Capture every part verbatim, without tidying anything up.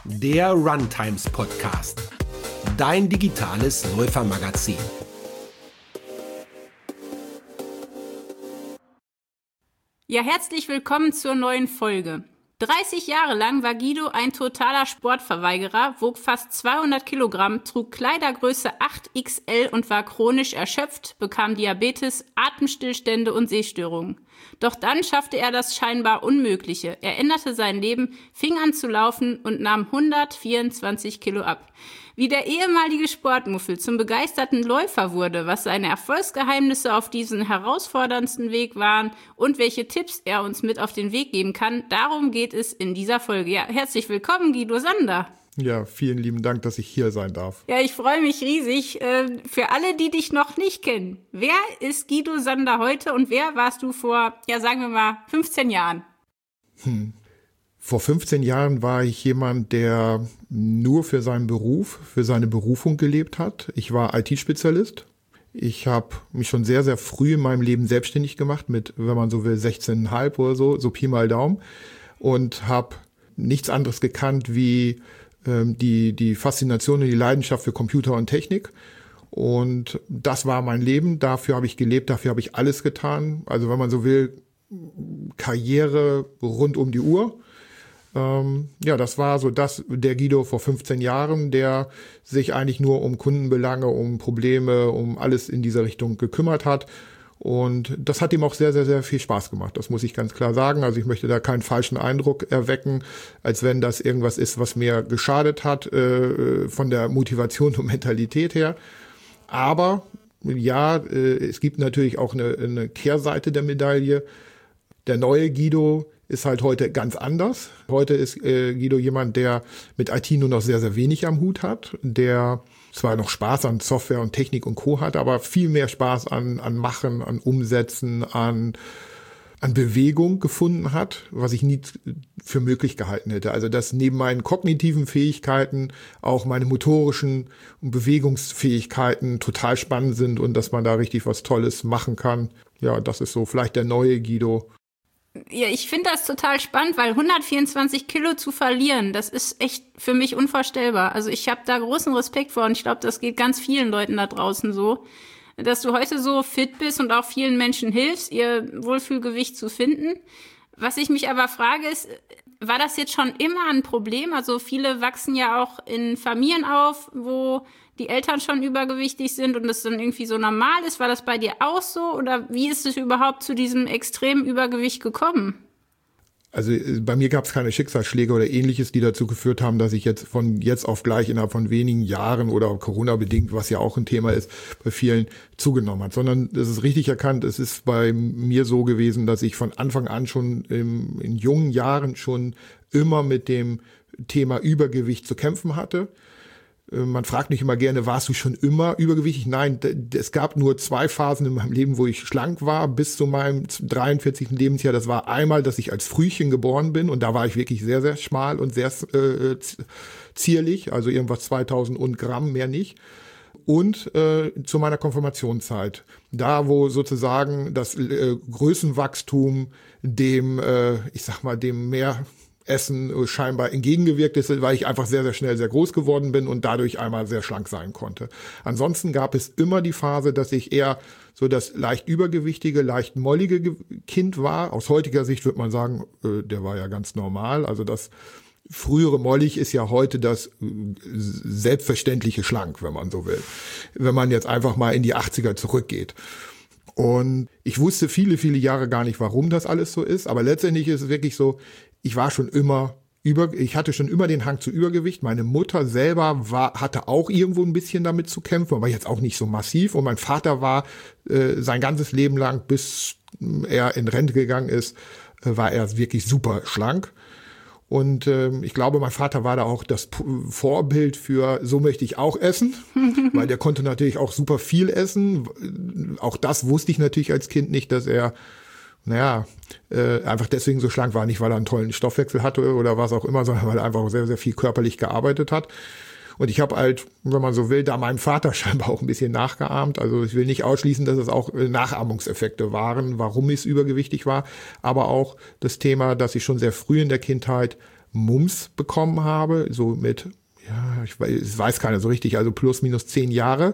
der Runtimes Podcast, dein digitales Läufermagazin. Ja, herzlich willkommen zur neuen Folge. dreißig Jahre lang war Guido ein totaler Sportverweigerer, wog fast zweihundert Kilogramm, trug Kleidergröße acht X L und war chronisch erschöpft, bekam Diabetes, Atemstillstände und Sehstörungen. Doch dann schaffte er das scheinbar Unmögliche. Er änderte sein Leben, fing an zu laufen und nahm hundertvierundzwanzig Kilo ab. Wie der ehemalige Sportmuffel zum begeisterten Läufer wurde, was seine Erfolgsgeheimnisse auf diesem herausforderndsten Weg waren und welche Tipps er uns mit auf den Weg geben kann, darum geht es in dieser Folge. Ja, herzlich willkommen, Guido Sander. Ja, vielen lieben Dank, dass ich hier sein darf. Ja, ich freue mich riesig. Für alle, die dich noch nicht kennen, wer ist Guido Sander heute und wer warst du vor, ja sagen wir mal, fünfzehn Jahren? Hm. Vor fünfzehn Jahren war ich jemand, der nur für seinen Beruf, für seine Berufung gelebt hat. Ich war I T-Spezialist. Ich habe mich schon sehr, sehr früh in meinem Leben selbstständig gemacht mit, wenn man so will, sechzehn Komma fünf oder so, so Pi mal Daumen. Und habe nichts anderes gekannt wie ähm, die, die Faszination und die Leidenschaft für Computer und Technik. Und das war mein Leben. Dafür habe ich gelebt, dafür habe ich alles getan. Also wenn man so will, Karriere rund um die Uhr. Ähm, ja, das war so das, der Guido vor fünfzehn Jahren, der sich eigentlich nur um Kundenbelange, um Probleme, um alles in dieser Richtung gekümmert hat. Und das hat ihm auch sehr, sehr, sehr viel Spaß gemacht. Das muss ich ganz klar sagen. Also ich möchte da keinen falschen Eindruck erwecken, als wenn das irgendwas ist, was mir geschadet hat, äh, von der Motivation und Mentalität her. Aber ja, äh, es gibt natürlich auch eine, eine Kehrseite der Medaille. Der neue Guido ist halt heute ganz anders. Heute ist äh, Guido jemand, der mit I T nur noch sehr, sehr wenig am Hut hat, der zwar noch Spaß an Software und Technik und Co. hat, aber viel mehr Spaß an, an Machen, an Umsetzen, an, an Bewegung gefunden hat, was ich nie für möglich gehalten hätte. Also dass neben meinen kognitiven Fähigkeiten auch meine motorischen und Bewegungsfähigkeiten total spannend sind und dass man da richtig was Tolles machen kann. Ja, das ist so vielleicht der neue Guido. Ja, ich finde das total spannend, weil hundertvierundzwanzig Kilo zu verlieren, das ist echt für mich unvorstellbar. Also ich habe da großen Respekt vor und ich glaube, das geht ganz vielen Leuten da draußen so, dass du heute so fit bist und auch vielen Menschen hilfst, ihr Wohlfühlgewicht zu finden. Was ich mich aber frage ist, war das jetzt schon immer ein Problem? Also viele wachsen ja auch in Familien auf, wo die Eltern schon übergewichtig sind und das dann irgendwie so normal ist. War das bei dir auch so? Oder wie ist es überhaupt zu diesem extremen Übergewicht gekommen? Also bei mir gab es keine Schicksalsschläge oder Ähnliches, die dazu geführt haben, dass ich jetzt von jetzt auf gleich innerhalb von wenigen Jahren oder Corona-bedingt, was ja auch ein Thema ist, bei vielen zugenommen hat. Sondern es ist richtig erkannt, es ist bei mir so gewesen, dass ich von Anfang an schon im, in jungen Jahren schon immer mit dem Thema Übergewicht zu kämpfen hatte. Man fragt mich immer gerne, warst du schon immer übergewichtig? Nein, es gab nur zwei Phasen in meinem Leben, wo ich schlank war, bis zu meinem dreiundvierzigsten Lebensjahr. Das war einmal, dass ich als Frühchen geboren bin und da war ich wirklich sehr, sehr schmal und sehr äh, zierlich, also irgendwas zweitausend und Gramm, mehr nicht. Und äh, zu meiner Konfirmationszeit, da wo sozusagen das äh, Größenwachstum dem, äh, ich sag mal, dem mehr Essen scheinbar entgegengewirkt ist, weil ich einfach sehr, sehr schnell sehr groß geworden bin und dadurch einmal sehr schlank sein konnte. Ansonsten gab es immer die Phase, dass ich eher so das leicht übergewichtige, leicht mollige Kind war. Aus heutiger Sicht würde man sagen, äh, der war ja ganz normal. Also das frühere mollig ist ja heute das selbstverständliche schlank, wenn man so will. Wenn man jetzt einfach mal in die achtziger zurückgeht. Und ich wusste viele, viele Jahre gar nicht, warum das alles so ist. Aber letztendlich ist es wirklich so, ich war schon immer über, ich hatte schon immer den Hang zu Übergewicht. Meine Mutter selber war, hatte auch irgendwo ein bisschen damit zu kämpfen, aber jetzt auch nicht so massiv. Und mein Vater war äh, sein ganzes Leben lang, bis er in Rente gegangen ist, äh, war er wirklich super schlank. Und ähm, ich glaube, mein Vater war da auch das P- Vorbild für, so möchte ich auch essen, weil der konnte natürlich auch super viel essen. Auch das wusste ich natürlich als Kind nicht, dass er naja, äh, einfach deswegen so schlank war, nicht weil er einen tollen Stoffwechsel hatte oder was auch immer, sondern weil er einfach sehr, sehr viel körperlich gearbeitet hat. Und ich habe halt, wenn man so will, da meinem Vater scheinbar auch ein bisschen nachgeahmt. Also ich will nicht ausschließen, dass es auch Nachahmungseffekte waren, warum ich übergewichtig war. Aber auch das Thema, dass ich schon sehr früh in der Kindheit Mumps bekommen habe, so mit, ja, ich weiß, ich weiß keiner so richtig, also plus minus zehn Jahre.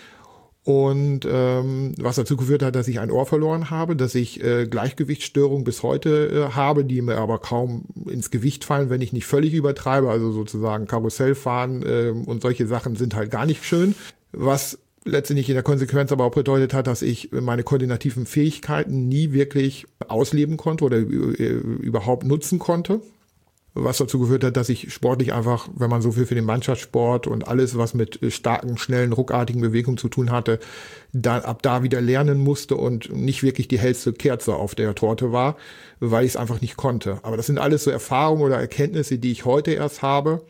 Und ähm, was dazu geführt hat, dass ich ein Ohr verloren habe, dass ich äh, Gleichgewichtsstörungen bis heute äh, habe, die mir aber kaum ins Gewicht fallen, wenn ich nicht völlig übertreibe. Also sozusagen Karussellfahren äh, und solche Sachen sind halt gar nicht schön. Was letztendlich in der Konsequenz aber auch bedeutet hat, dass ich meine koordinativen Fähigkeiten nie wirklich ausleben konnte oder äh, überhaupt nutzen konnte. Was dazu geführt hat, dass ich sportlich einfach, wenn man so viel für den Mannschaftssport und alles, was mit starken, schnellen, ruckartigen Bewegungen zu tun hatte, dann ab da wieder lernen musste und nicht wirklich die hellste Kerze auf der Torte war, weil ich es einfach nicht konnte. Aber das sind alles so Erfahrungen oder Erkenntnisse, die ich heute erst habe,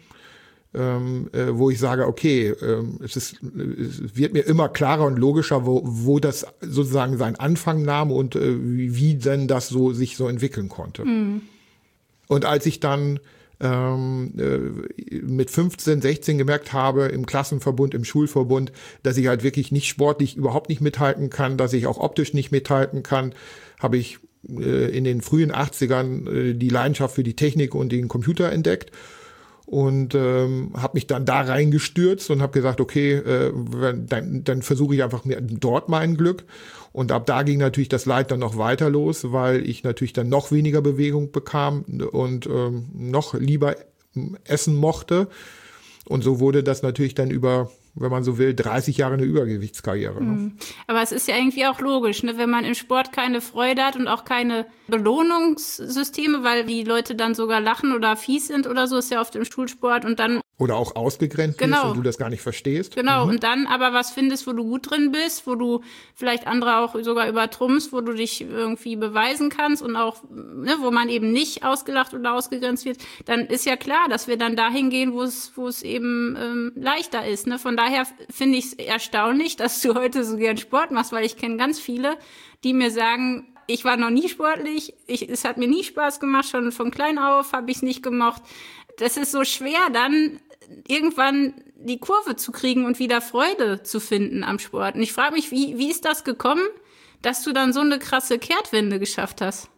ähm, äh, wo ich sage, okay, ähm, es ist, es wird mir immer klarer und logischer, wo, wo das sozusagen seinen Anfang nahm und äh, wie, wie denn das so sich so entwickeln konnte. Mhm. Und als ich dann ähm, äh, mit fünfzehn, sechzehn gemerkt habe, im Klassenverbund, im Schulverbund, dass ich halt wirklich nicht sportlich überhaupt nicht mithalten kann, dass ich auch optisch nicht mithalten kann, habe ich äh, in den frühen achtzigern äh, die Leidenschaft für die Technik und den Computer entdeckt und ähm, habe mich dann da reingestürzt und habe gesagt, okay, äh, dann, dann versuche ich einfach mir dort mein Glück. Und ab da ging natürlich das Leid dann noch weiter los, weil ich natürlich dann noch weniger Bewegung bekam und ähm, noch lieber essen mochte. Und so wurde das natürlich dann über, wenn man so will, dreißig Jahre eine Übergewichtskarriere. Ne? Mhm. Aber es ist ja irgendwie auch logisch, ne? Wenn man im Sport keine Freude hat und auch keine Belohnungssysteme, weil die Leute dann sogar lachen oder fies sind oder so, ist ja oft im Schulsport und dann oder auch ausgegrenzt genau. bist und du das gar nicht verstehst. Genau, mhm. und dann aber was findest, wo du gut drin bist, wo du vielleicht andere auch sogar übertrumpfst, wo du dich irgendwie beweisen kannst und auch, ne, wo man eben nicht ausgelacht oder ausgegrenzt wird, dann ist ja klar, dass wir dann dahin gehen, wo es wo es eben ähm, leichter ist. Ne? Von daher finde ich es erstaunlich, dass du heute so gern Sport machst, weil ich kenne ganz viele, die mir sagen, ich war noch nie sportlich, ich, es hat mir nie Spaß gemacht, schon von klein auf habe ich es nicht gemocht. Das ist so schwer, dann irgendwann die Kurve zu kriegen und wieder Freude zu finden am Sport. Und ich frage mich, wie, wie ist das gekommen, dass du dann so eine krasse Kehrtwende geschafft hast?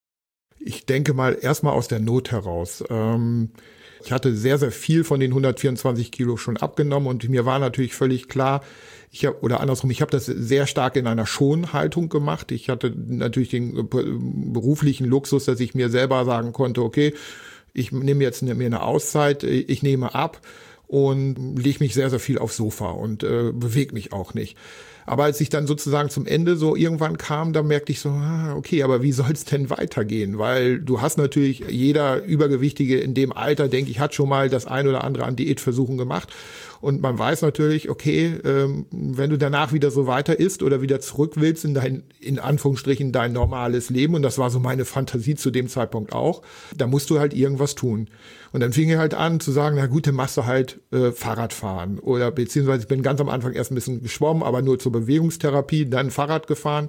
Ich denke mal erstmal aus der Not heraus. Ähm, ich hatte sehr, sehr viel von den hundertvierundzwanzig Kilo schon abgenommen und mir war natürlich völlig klar, ich hab, oder andersrum, ich habe das sehr stark in einer Schonhaltung gemacht. Ich hatte natürlich den beruflichen Luxus, dass ich mir selber sagen konnte, okay, ich nehme jetzt mir eine Auszeit, ich nehme ab und lege mich sehr, sehr viel aufs Sofa und äh, bewege mich auch nicht. Aber als ich dann sozusagen zum Ende so irgendwann kam, da merkte ich so, ah, okay, aber wie soll es denn weitergehen? Weil du hast natürlich, jeder Übergewichtige in dem Alter, denke ich, hat schon mal das ein oder andere an Diätversuchen gemacht. Und man weiß natürlich, okay, ähm, wenn du danach wieder so weiter isst oder wieder zurück willst in dein, in Anführungsstrichen, dein normales Leben, und das war so meine Fantasie zu dem Zeitpunkt auch, da musst du halt irgendwas tun. Und dann fing ich halt an zu sagen, na gut, dann machst du halt äh, Fahrrad fahren. Oder beziehungsweise ich bin ganz am Anfang erst ein bisschen geschwommen, aber nur zur Bewegungstherapie, dann Fahrrad gefahren.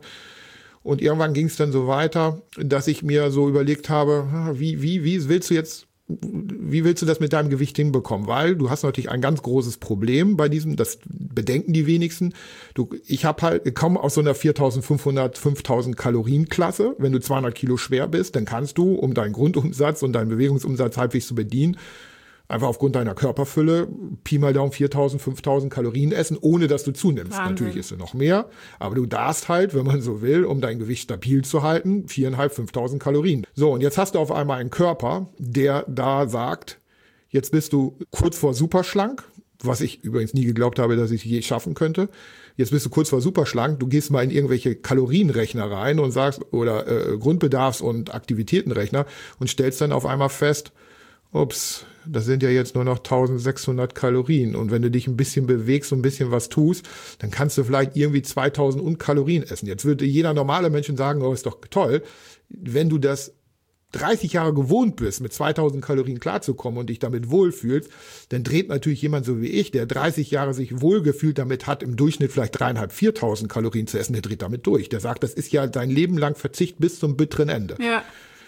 Und irgendwann ging es dann so weiter, dass ich mir so überlegt habe, wie, wie, wie willst du jetzt Wie willst du das mit deinem Gewicht hinbekommen? Weil du hast natürlich ein ganz großes Problem bei diesem, das bedenken die wenigsten. Du, ich habe halt, ich komme aus so einer viertausendfünfhundert, fünftausend Kalorien Klasse. Wenn du zweihundert Kilo schwer bist, dann kannst du, um deinen Grundumsatz und deinen Bewegungsumsatz halbwegs zu bedienen, einfach aufgrund deiner Körperfülle Pi mal Daumen viertausend, fünftausend Kalorien essen, ohne dass du zunimmst. Wahnsinn. Natürlich isst du noch mehr, aber du darfst halt, wenn man so will, um dein Gewicht stabil zu halten, viertausendfünfhundert, fünftausend Kalorien. So, und jetzt hast du auf einmal einen Körper, der da sagt, jetzt bist du kurz vor superschlank, was ich übrigens nie geglaubt habe, dass ich je schaffen könnte. Jetzt bist du kurz vor superschlank, du gehst mal in irgendwelche Kalorienrechner rein und sagst, oder äh, Grundbedarfs- und Aktivitätenrechner und stellst dann auf einmal fest, ups, das sind ja jetzt nur noch eintausendsechshundert Kalorien. Und wenn du dich ein bisschen bewegst und ein bisschen was tust, dann kannst du vielleicht irgendwie zweitausend und Kalorien essen. Jetzt würde jeder normale Mensch sagen, oh, ist doch toll. Wenn du das dreißig Jahre gewohnt bist, mit zweitausend Kalorien klarzukommen und dich damit wohlfühlst, dann dreht natürlich jemand so wie ich, der dreißig Jahre sich wohlgefühlt damit hat, im Durchschnitt vielleicht dreieinhalb, viertausend Kalorien zu essen, der dreht damit durch. Der sagt, das ist ja dein Leben lang Verzicht bis zum bitteren Ende. Ja.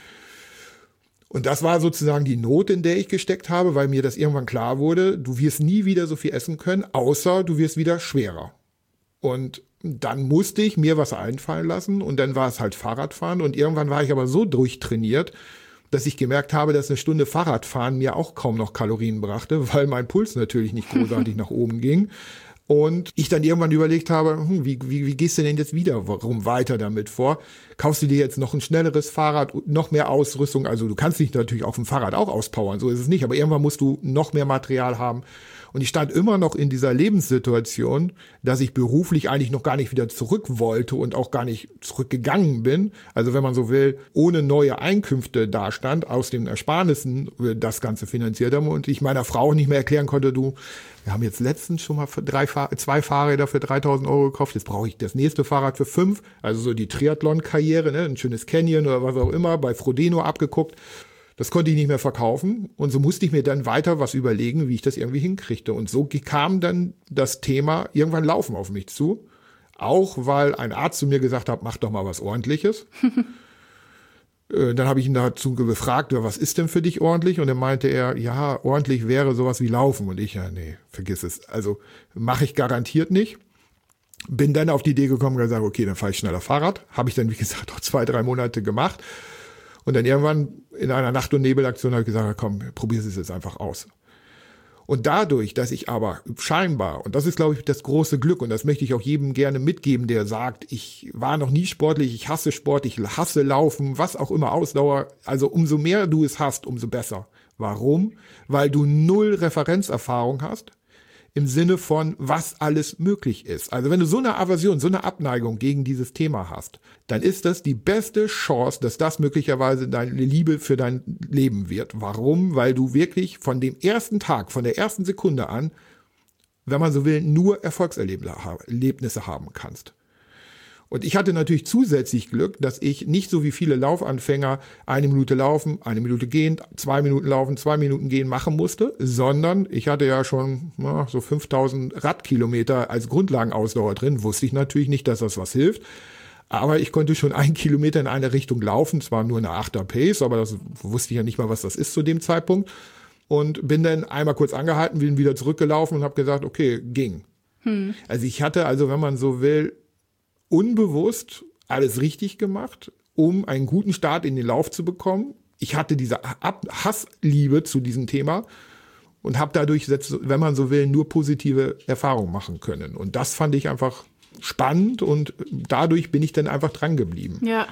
Und das war sozusagen die Not, in der ich gesteckt habe, weil mir das irgendwann klar wurde, du wirst nie wieder so viel essen können, außer du wirst wieder schwerer. Und dann musste ich mir was einfallen lassen und dann war es halt Fahrradfahren und irgendwann war ich aber so durchtrainiert, dass ich gemerkt habe, dass eine Stunde Fahrradfahren mir auch kaum noch Kalorien brachte, weil mein Puls natürlich nicht großartig nach oben ging. Und ich dann irgendwann überlegt habe, hm, wie, wie, wie gehst du denn jetzt wiederum weiter damit vor? Kaufst du dir jetzt noch ein schnelleres Fahrrad, noch mehr Ausrüstung? Also du kannst dich natürlich auf dem Fahrrad auch auspowern, so ist es nicht. Aber irgendwann musst du noch mehr Material haben. Und ich stand immer noch in dieser Lebenssituation, dass ich beruflich eigentlich noch gar nicht wieder zurück wollte und auch gar nicht zurückgegangen bin. Also wenn man so will, ohne neue Einkünfte dastand, aus den Ersparnissen das Ganze finanziert haben und ich meiner Frau nicht mehr erklären konnte, du, wir haben jetzt letztens schon mal für drei, zwei Fahrräder für dreitausend Euro gekauft, jetzt brauche ich das nächste Fahrrad für fünf, also so die Triathlon-Karriere, ne, ein schönes Canyon oder was auch immer, bei Frodeno abgeguckt. Das konnte ich nicht mehr verkaufen und so musste ich mir dann weiter was überlegen, wie ich das irgendwie hinkriegte. Und so kam dann das Thema irgendwann Laufen auf mich zu. Auch weil ein Arzt zu mir gesagt hat, mach doch mal was Ordentliches. äh, dann habe ich ihn dazu gefragt, was ist denn für dich ordentlich? Und dann meinte er, ja, ordentlich wäre sowas wie Laufen. Und ich, ja, nee, vergiss es. Also mache ich garantiert nicht. Bin dann auf die Idee gekommen und gesagt, okay, dann fahre ich schneller Fahrrad. Habe ich dann, wie gesagt, auch zwei, drei Monate gemacht. Und dann irgendwann in einer Nacht- und Nebelaktion habe ich gesagt, komm, probier es jetzt einfach aus. Und dadurch, dass ich aber scheinbar, und das ist, glaube ich, das große Glück, und das möchte ich auch jedem gerne mitgeben, der sagt, ich war noch nie sportlich, ich hasse Sport, ich hasse Laufen, was auch immer, Ausdauer, also umso mehr du es hast, umso besser. Warum? Weil du null Referenzerfahrung hast, im Sinne von, was alles möglich ist. Also wenn du so eine Aversion, so eine Abneigung gegen dieses Thema hast, dann ist das die beste Chance, dass das möglicherweise deine Liebe für dein Leben wird. Warum? Weil du wirklich von dem ersten Tag, von der ersten Sekunde an, wenn man so will, nur Erfolgserlebnisse haben kannst. Und ich hatte natürlich zusätzlich Glück, dass ich nicht so wie viele Laufanfänger eine Minute laufen, eine Minute gehen, zwei Minuten laufen, zwei Minuten gehen machen musste, sondern ich hatte ja schon na, so fünftausend Radkilometer als Grundlagenausdauer drin. Wusste ich natürlich nicht, dass das was hilft. Aber ich konnte schon einen Kilometer in eine Richtung laufen, zwar nur eine Achter Pace, aber das wusste ich ja nicht mal, was das ist zu dem Zeitpunkt. Und bin dann einmal kurz angehalten, bin wieder zurückgelaufen und habe gesagt, okay, ging. Hm. Also ich hatte also, wenn man so will, unbewusst alles richtig gemacht, um einen guten Start in den Lauf zu bekommen. Ich hatte diese Hassliebe zu diesem Thema und habe dadurch, wenn man so will, nur positive Erfahrungen machen können. Und das fand ich einfach spannend und dadurch bin ich dann einfach dran geblieben. Ja.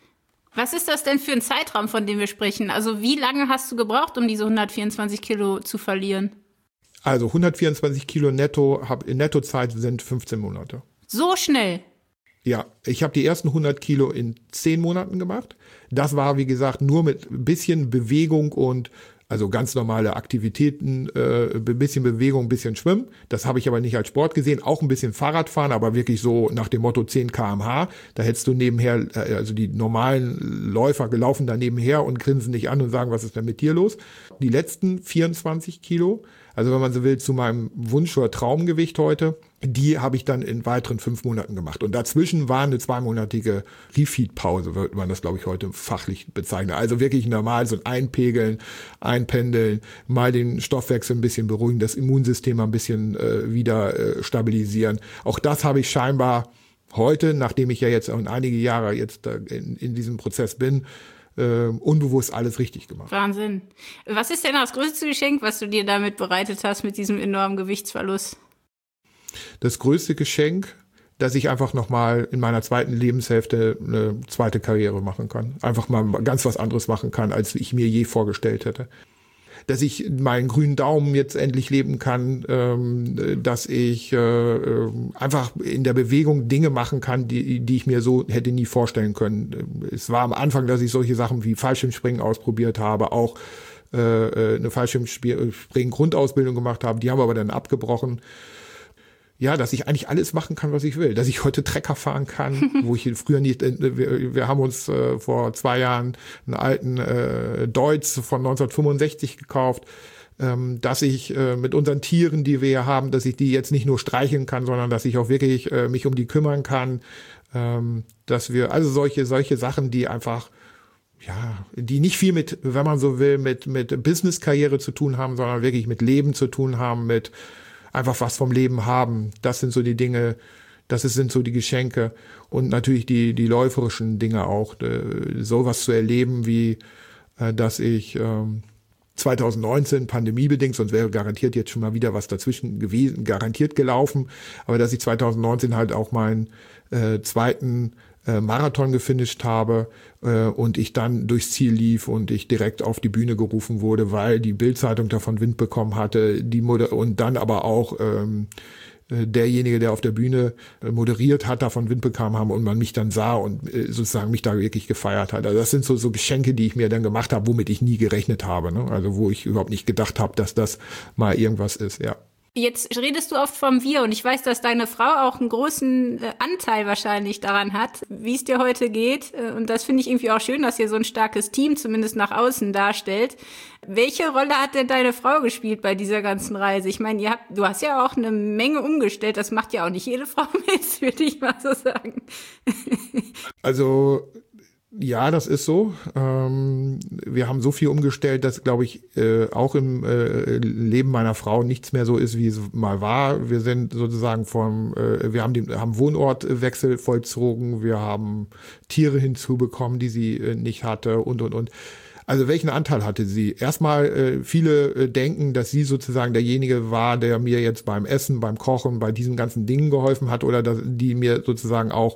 Was ist das denn für ein Zeitraum, von dem wir sprechen? Also wie lange hast du gebraucht, um diese hundertvierundzwanzig Kilo zu verlieren? Also hundertvierundzwanzig Kilo netto, in Nettozeit sind fünfzehn Monate. So schnell? Ja, ich habe die ersten hundert Kilo in zehn Monaten gemacht. Das war, wie gesagt, nur mit ein bisschen Bewegung und also ganz normale Aktivitäten, äh, ein bisschen Bewegung, ein bisschen Schwimmen. Das habe ich aber nicht als Sport gesehen. Auch ein bisschen Fahrradfahren, aber wirklich so nach dem Motto zehn Kilometer pro Stunde. Da hättest du nebenher, äh, also die normalen Läufer gelaufen da nebenher und grinsen dich an und sagen, was ist denn mit dir los? Die letzten vierundzwanzig Kilo, also wenn man so will, zu meinem Wunsch- oder Traumgewicht heute, die habe ich dann in weiteren fünf Monaten gemacht. Und dazwischen war eine zweimonatige Refeed-Pause, würde man das, glaube ich, heute fachlich bezeichnen. Also wirklich normal so ein Einpegeln, Einpendeln, mal den Stoffwechsel ein bisschen beruhigen, das Immunsystem ein bisschen äh, wieder äh, stabilisieren. Auch das habe ich scheinbar heute, nachdem ich ja jetzt auch einige Jahre jetzt äh, in, in diesem Prozess bin, äh, unbewusst alles richtig gemacht. Wahnsinn. Was ist denn das größte Geschenk, was du dir damit bereitet hast, mit diesem enormen Gewichtsverlust? Das größte Geschenk, dass ich einfach nochmal in meiner zweiten Lebenshälfte eine zweite Karriere machen kann. Einfach mal ganz was anderes machen kann, als ich mir je vorgestellt hätte. Dass ich meinen grünen Daumen jetzt endlich leben kann, ähm, dass ich äh, einfach in der Bewegung Dinge machen kann, die, die ich mir so hätte nie vorstellen können. Es war am Anfang, dass ich solche Sachen wie Fallschirmspringen ausprobiert habe, auch äh, eine Fallschirmspringen-Grundausbildung gemacht habe, die haben wir aber dann abgebrochen. Ja, dass ich eigentlich alles machen kann, was ich will. Dass ich heute Trecker fahren kann, wo ich früher nicht, äh, wir, wir haben uns äh, vor zwei Jahren einen alten äh, Deutz von neunzehnhundertfünfundsechzig gekauft, ähm, dass ich äh, mit unseren Tieren, die wir hier haben, dass ich die jetzt nicht nur streicheln kann, sondern dass ich auch wirklich äh, mich um die kümmern kann, ähm, dass wir, also solche, solche Sachen, die einfach, ja, die nicht viel mit, wenn man so will, mit, mit Business-Karriere zu tun haben, sondern wirklich mit Leben zu tun haben, mit einfach was vom Leben haben. Das sind so die Dinge, das sind so die Geschenke und natürlich die die läuferischen Dinge auch, sowas zu erleben wie äh, dass ich ähm, zwanzig neunzehn pandemiebedingt, sonst wäre garantiert jetzt schon mal wieder was dazwischen gewesen, garantiert gelaufen, aber dass ich zwanzig neunzehn halt auch meinen äh, zweiten äh, Marathon gefinisht habe äh, und ich dann durchs Ziel lief und ich direkt auf die Bühne gerufen wurde, weil die Bild-Zeitung davon Wind bekommen hatte, die Moder- und dann aber auch ähm, derjenige, der auf der Bühne moderiert hat, davon Wind bekam haben und man mich dann sah und sozusagen mich da wirklich gefeiert hat. Also das sind so, so Geschenke, die ich mir dann gemacht habe, womit ich nie gerechnet habe, ne? Also wo ich überhaupt nicht gedacht habe, dass das mal irgendwas ist, ja. Jetzt redest du oft vom Wir und ich weiß, dass deine Frau auch einen großen äh, Anteil wahrscheinlich daran hat, wie es dir heute geht. Und das finde ich irgendwie auch schön, dass ihr so ein starkes Team zumindest nach außen darstellt. Welche Rolle hat denn deine Frau gespielt bei dieser ganzen Reise? Ich meine, ihr habt, du hast ja auch eine Menge umgestellt. Das macht ja auch nicht jede Frau mit, würde ich mal so sagen. Also ja, das ist so. Ähm, wir haben so viel umgestellt, dass, glaube ich, äh, auch im äh, Leben meiner Frau nichts mehr so ist, wie es mal war. Wir sind sozusagen vom, äh, wir haben den, haben Wohnortwechsel vollzogen, wir haben Tiere hinzubekommen, die sie äh, nicht hatte und und und. Also welchen Anteil hatte sie? Erstmal, äh, viele äh, denken, dass sie sozusagen derjenige war, der mir jetzt beim Essen, beim Kochen, bei diesen ganzen Dingen geholfen hat oder dass, die mir sozusagen auch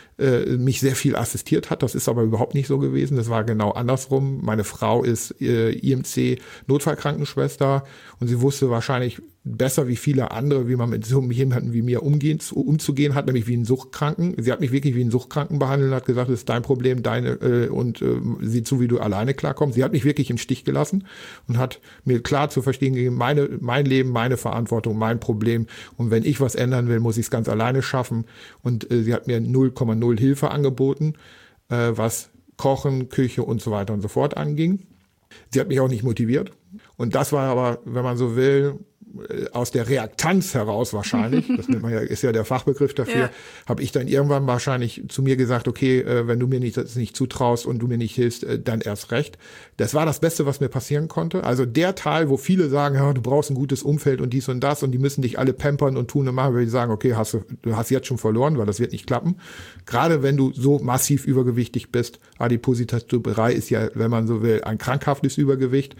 mich sehr viel assistiert hat. Das ist aber überhaupt nicht so gewesen. Das war genau andersrum. Meine Frau ist äh, I M C-Notfallkrankenschwester und sie wusste wahrscheinlich besser wie viele andere, wie man mit so jemandem wie mir umgehen, umzugehen hat, nämlich wie einen Suchtkranken. Sie hat mich wirklich wie einen Suchtkranken behandelt und hat gesagt, das ist dein Problem, deine äh, und äh, sieh zu, wie du alleine klarkommst. Sie hat mich wirklich im Stich gelassen und hat mir klar zu verstehen gegeben, meine, mein Leben, meine Verantwortung, mein Problem. Und wenn ich was ändern will, muss ich es ganz alleine schaffen. Und äh, sie hat mir null Komma null Hilfe angeboten, äh, was Kochen, Küche und so weiter und so fort anging. Sie hat mich auch nicht motiviert. Und das war aber, wenn man so will, aus der Reaktanz heraus wahrscheinlich, das nennt man ja, ist ja der Fachbegriff dafür, ja. Habe ich dann irgendwann wahrscheinlich zu mir gesagt, okay, äh, wenn du mir nicht, das nicht zutraust und du mir nicht hilfst, äh, dann erst recht. Das war das Beste, was mir passieren konnte. Also der Teil, wo viele sagen, ja, du brauchst ein gutes Umfeld und dies und das und die müssen dich alle pampern und tun und machen, würde ich sagen, okay, hast du, du hast jetzt schon verloren, weil das wird nicht klappen. Gerade wenn du so massiv übergewichtig bist, Adipositas-Typ-drei ist ja, wenn man so will, ein krankhaftes Übergewicht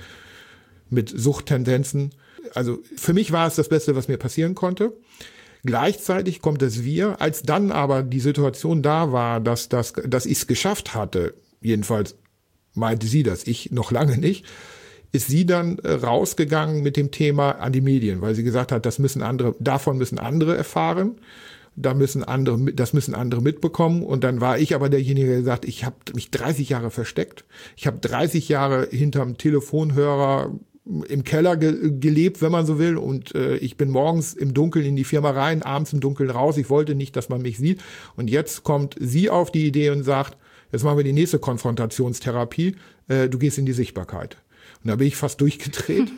mit Suchttendenzen. Also für mich war es das Beste, was mir passieren konnte. Gleichzeitig kommt das Wir, als dann aber die Situation da war, dass, dass, dass ich es geschafft hatte, jedenfalls meinte sie das, ich noch lange nicht, ist sie dann rausgegangen mit dem Thema an die Medien, weil sie gesagt hat, das müssen andere, davon müssen andere erfahren, da müssen andere, das müssen andere mitbekommen. Und dann war ich aber derjenige, der gesagt, ich habe mich dreißig Jahre versteckt, ich habe dreißig Jahre hinterm Telefonhörer im Keller ge- gelebt, wenn man so will, und äh, ich bin morgens im Dunkeln in die Firma rein, abends im Dunkeln raus. Ich wollte nicht, dass man mich sieht. Und jetzt kommt sie auf die Idee und sagt, jetzt machen wir die nächste Konfrontationstherapie, äh, du gehst in die Sichtbarkeit. Und da bin ich fast durchgedreht,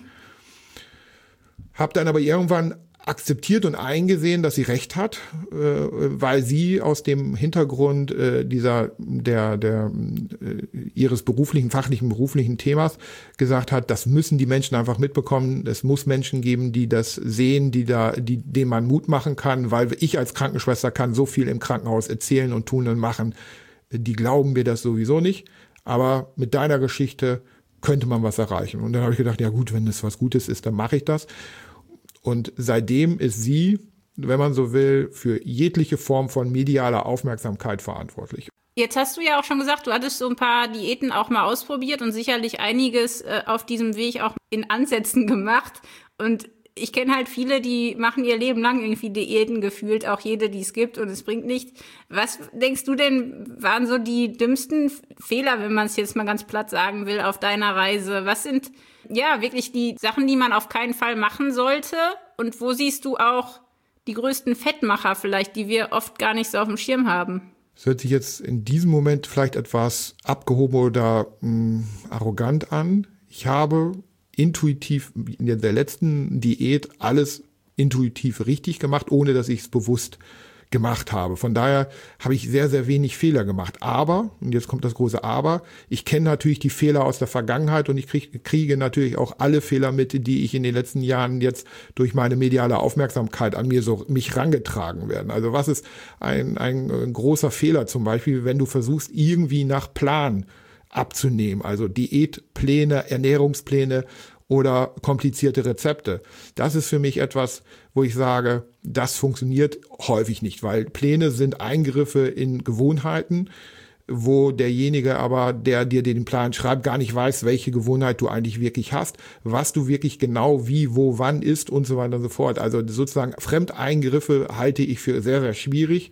habe dann aber irgendwann akzeptiert und eingesehen, dass sie recht hat, äh, weil sie aus dem Hintergrund äh, dieser der der äh, ihres beruflichen, fachlichen, beruflichen Themas gesagt hat, das müssen die Menschen einfach mitbekommen. Es muss Menschen geben, die das sehen, die da, die denen man Mut machen kann, weil ich als Krankenschwester kann so viel im Krankenhaus erzählen und tun und machen. Die glauben mir das sowieso nicht, aber mit deiner Geschichte könnte man was erreichen. Und dann habe ich gedacht, ja gut, wenn es was Gutes ist, dann mache ich das. Und seitdem ist sie, wenn man so will, für jegliche Form von medialer Aufmerksamkeit verantwortlich. Jetzt hast du ja auch schon gesagt, du hattest so ein paar Diäten auch mal ausprobiert und sicherlich einiges äh, auf diesem Weg auch in Ansätzen gemacht. Und ich kenne halt viele, die machen ihr Leben lang irgendwie Diäten gefühlt, auch jede, die es gibt, und es bringt nichts. Was denkst du denn, waren so die dümmsten Fehler, wenn man es jetzt mal ganz platt sagen will, auf deiner Reise? Was sind ja wirklich die Sachen, die man auf keinen Fall machen sollte? Und wo siehst du auch die größten Fettmacher vielleicht, die wir oft gar nicht so auf dem Schirm haben? Es hört sich jetzt in diesem Moment vielleicht etwas abgehoben oder mh, arrogant an. Ich habe intuitiv in der letzten Diät alles intuitiv richtig gemacht, ohne dass ich es bewusst gemacht habe. Von daher habe ich sehr, sehr wenig Fehler gemacht. Aber, und jetzt kommt das große Aber, ich kenne natürlich die Fehler aus der Vergangenheit und ich krieg, kriege natürlich auch alle Fehler mit, die ich in den letzten Jahren jetzt durch meine mediale Aufmerksamkeit an mir so mich rangetragen werden. Also was ist ein, ein, ein großer Fehler zum Beispiel, wenn du versuchst, irgendwie nach Plan abzunehmen, also Diätpläne, Ernährungspläne oder komplizierte Rezepte. Das ist für mich etwas, wo ich sage, das funktioniert häufig nicht, weil Pläne sind Eingriffe in Gewohnheiten, wo derjenige aber, der dir den Plan schreibt, gar nicht weiß, welche Gewohnheit du eigentlich wirklich hast, was du wirklich genau wie, wo, wann isst und so weiter und so fort. Also sozusagen Fremdeingriffe halte ich für sehr, sehr schwierig,